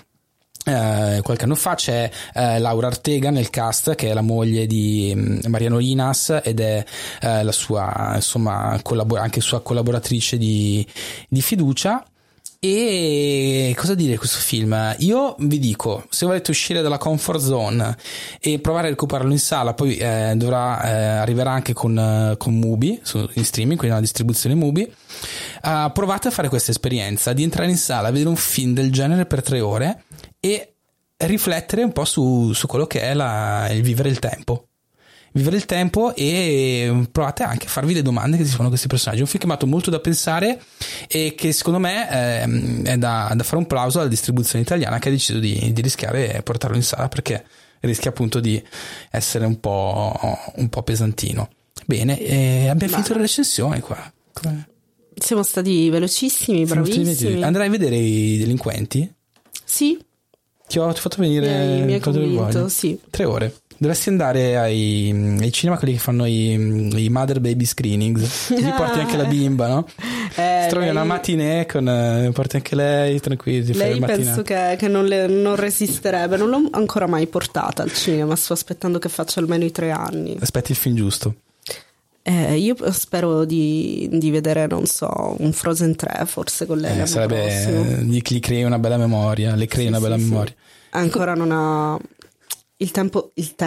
S3: qualche anno fa. C'è Laura Ortega nel cast, che è la moglie di Mariano Yinas ed è la sua anche sua collaboratrice di fiducia. E cosa dire di questo film? Io vi dico, se volete uscire dalla comfort zone e provare a recuperarlo in sala, poi arriverà anche con Mubi in streaming, quindi una distribuzione Mubi, provate a fare questa esperienza di entrare in sala, vedere un film del genere per 3 ore e riflettere un po' su quello che è il vivere il tempo. Vivere il tempo, e provate anche a farvi le domande che si fanno questi personaggi. È un film che mi ha dato molto da pensare e che secondo me è da fare un plauso alla distribuzione italiana, che ha deciso di rischiare e portarlo in sala, perché rischia appunto di essere un po' pesantino. Bene, abbiamo finito le recensioni qua.
S5: Siamo stati velocissimi, bravissimi.
S3: Andrai a vedere I Delinquenti?
S5: Sì.
S3: Ti ho fatto venire
S5: mi hai convinto, sì.
S3: 3 ore. Dovresti andare ai cinema, quelli che fanno i mother baby screenings. Ti porti anche la bimba, no? Trovi una matinée porti anche lei, tranquilli.
S5: Lei penso che non resisterebbe. Non l'ho ancora mai portata al cinema. Sto aspettando che faccia almeno i 3 anni.
S3: Aspetti il film giusto.
S5: Io spero di vedere, non so, un Frozen 3 forse con lei.
S3: Sarebbe, gli crei una bella memoria. Le crei una bella memoria.
S5: Ancora non ha il tempo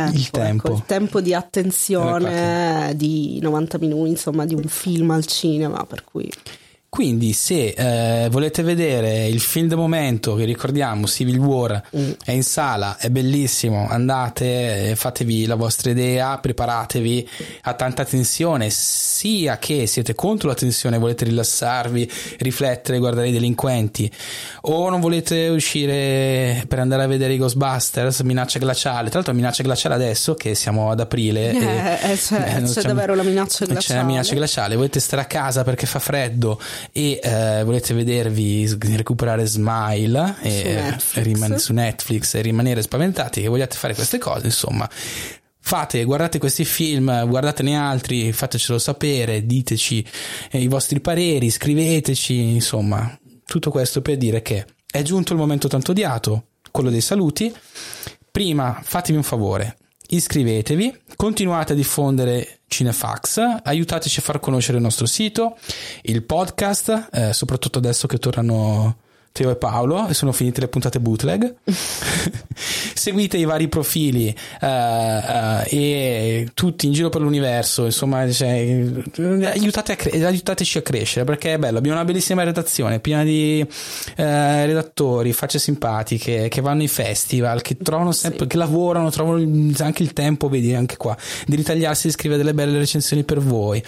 S5: di attenzione di 90 minuti, insomma, di un film al cinema, per cui.
S3: Quindi se volete vedere il film del momento, che ricordiamo Civil War, è in sala, è bellissimo, andate, fatevi la vostra idea, preparatevi a tanta tensione, sia che siete contro la tensione, volete rilassarvi, riflettere, guardare I Delinquenti, o non volete uscire per andare a vedere i Ghostbusters, Minaccia Glaciale. Tra l'altro Minaccia Glaciale adesso che siamo ad aprile
S5: c'è davvero la minaccia glaciale.
S3: C'è la minaccia glaciale, volete stare a casa perché fa freddo e volete vedervi recuperare Smile su Netflix e rimanere spaventati che vogliate fare queste cose, insomma, guardate questi film, guardatene altri, fatecelo sapere, diteci i vostri pareri, scriveteci, insomma, tutto questo per dire che è giunto il momento tanto odiato, quello dei saluti. Prima fatemi un favore, iscrivetevi, continuate a diffondere Cinefax, aiutateci a far conoscere il nostro sito, il podcast, soprattutto adesso che tornano Teo e Paolo e sono finite le puntate bootleg. seguite i vari profili e tutti in giro per l'universo, insomma, cioè, aiutateci a crescere, perché è bello. Abbiamo una bellissima redazione piena di redattori, facce simpatiche, che vanno ai festival, che trovano sempre, che lavorano, trovano anche il tempo, vedi anche qua, di ritagliarsi, di scrivere delle belle recensioni per voi.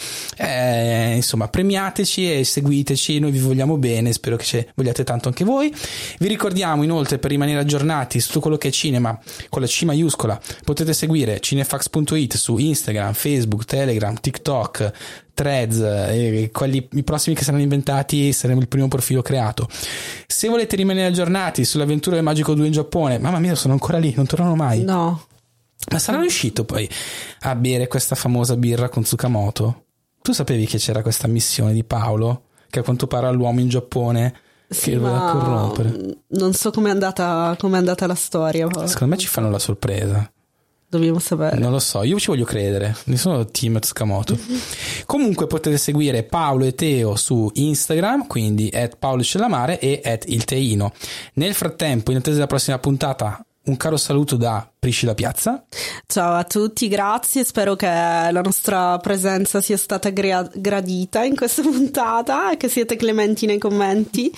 S3: Insomma, premiateci e seguiteci, noi vi vogliamo bene, spero che ci vogliate tanto anche voi. Vi ricordiamo inoltre, per rimanere aggiornati su tutto quello che è cinema con la C maiuscola, potete seguire cinefax.it su Instagram, Facebook, Telegram, TikTok, Threads, e quelli i prossimi che saranno inventati saremo il primo profilo creato. Se volete rimanere aggiornati sulle avventure del Magico 2 in Giappone, mamma mia, sono ancora lì, non tornano mai.
S5: No.
S3: Ma sarà riuscito poi a bere questa famosa birra con Tsukamoto? Tu sapevi che c'era questa missione di Paolo che a quanto pare all'uomo in Giappone che lo voleva corrompere?
S5: Non so com'è andata la storia.
S3: Secondo me ci fanno la sorpresa.
S5: Dobbiamo sapere.
S3: Non lo so, io ci voglio credere. Ne sono team Tsukamoto. Comunque potete seguire Paolo e Teo su Instagram, quindi @paolocellamare e @ilteino. Nel frattempo, in attesa della prossima puntata, un caro saluto da Priscilla Piazza.
S5: Ciao a tutti, grazie, spero che la nostra presenza sia stata gradita in questa puntata e che siete clementi nei commenti.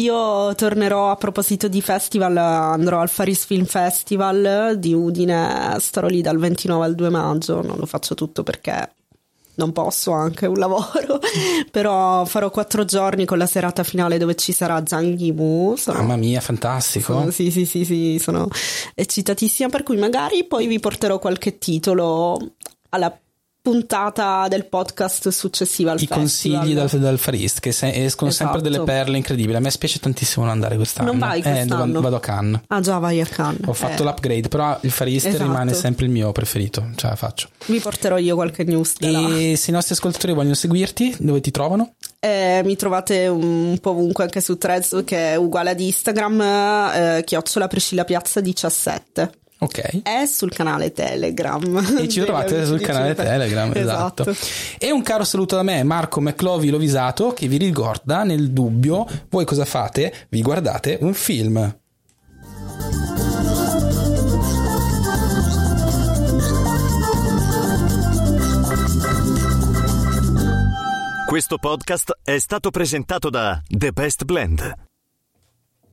S5: Io tornerò, a proposito di festival, andrò al Faris Film Festival di Udine, starò lì dal 29 al 2 maggio, non lo faccio tutto perché non posso, anche un lavoro, però farò 4 giorni con la serata finale dove ci sarà Zhang Yimou.
S3: Mamma mia, fantastico.
S5: Sì, sono eccitatissima, per cui magari poi vi porterò qualche titolo alla puntata del podcast successiva al festival.
S3: Consigli dal Farist, che escono sempre delle perle incredibili. A me spiace tantissimo non andare quest'anno.
S5: Non vai quest'anno?
S3: Vado a Cannes.
S5: Ah, già vai a Cannes.
S3: Ho fatto l'upgrade, però il Farist rimane sempre il mio preferito, ce la faccio.
S5: Vi porterò io qualche news
S3: E se i nostri ascoltatori vogliono seguirti, dove ti trovano?
S5: Mi trovate un po' ovunque, anche su Threads, che è uguale ad Instagram, @PriscillaPiazza17.
S3: Ok.
S5: È sul canale Telegram.
S3: E ci trovate sul canale Telegram, esatto. E un caro saluto da me, Marco McLovey Lovisato, che vi ricorda, nel dubbio, voi cosa fate? Vi guardate un film.
S7: Questo podcast è stato presentato da The Best Blend.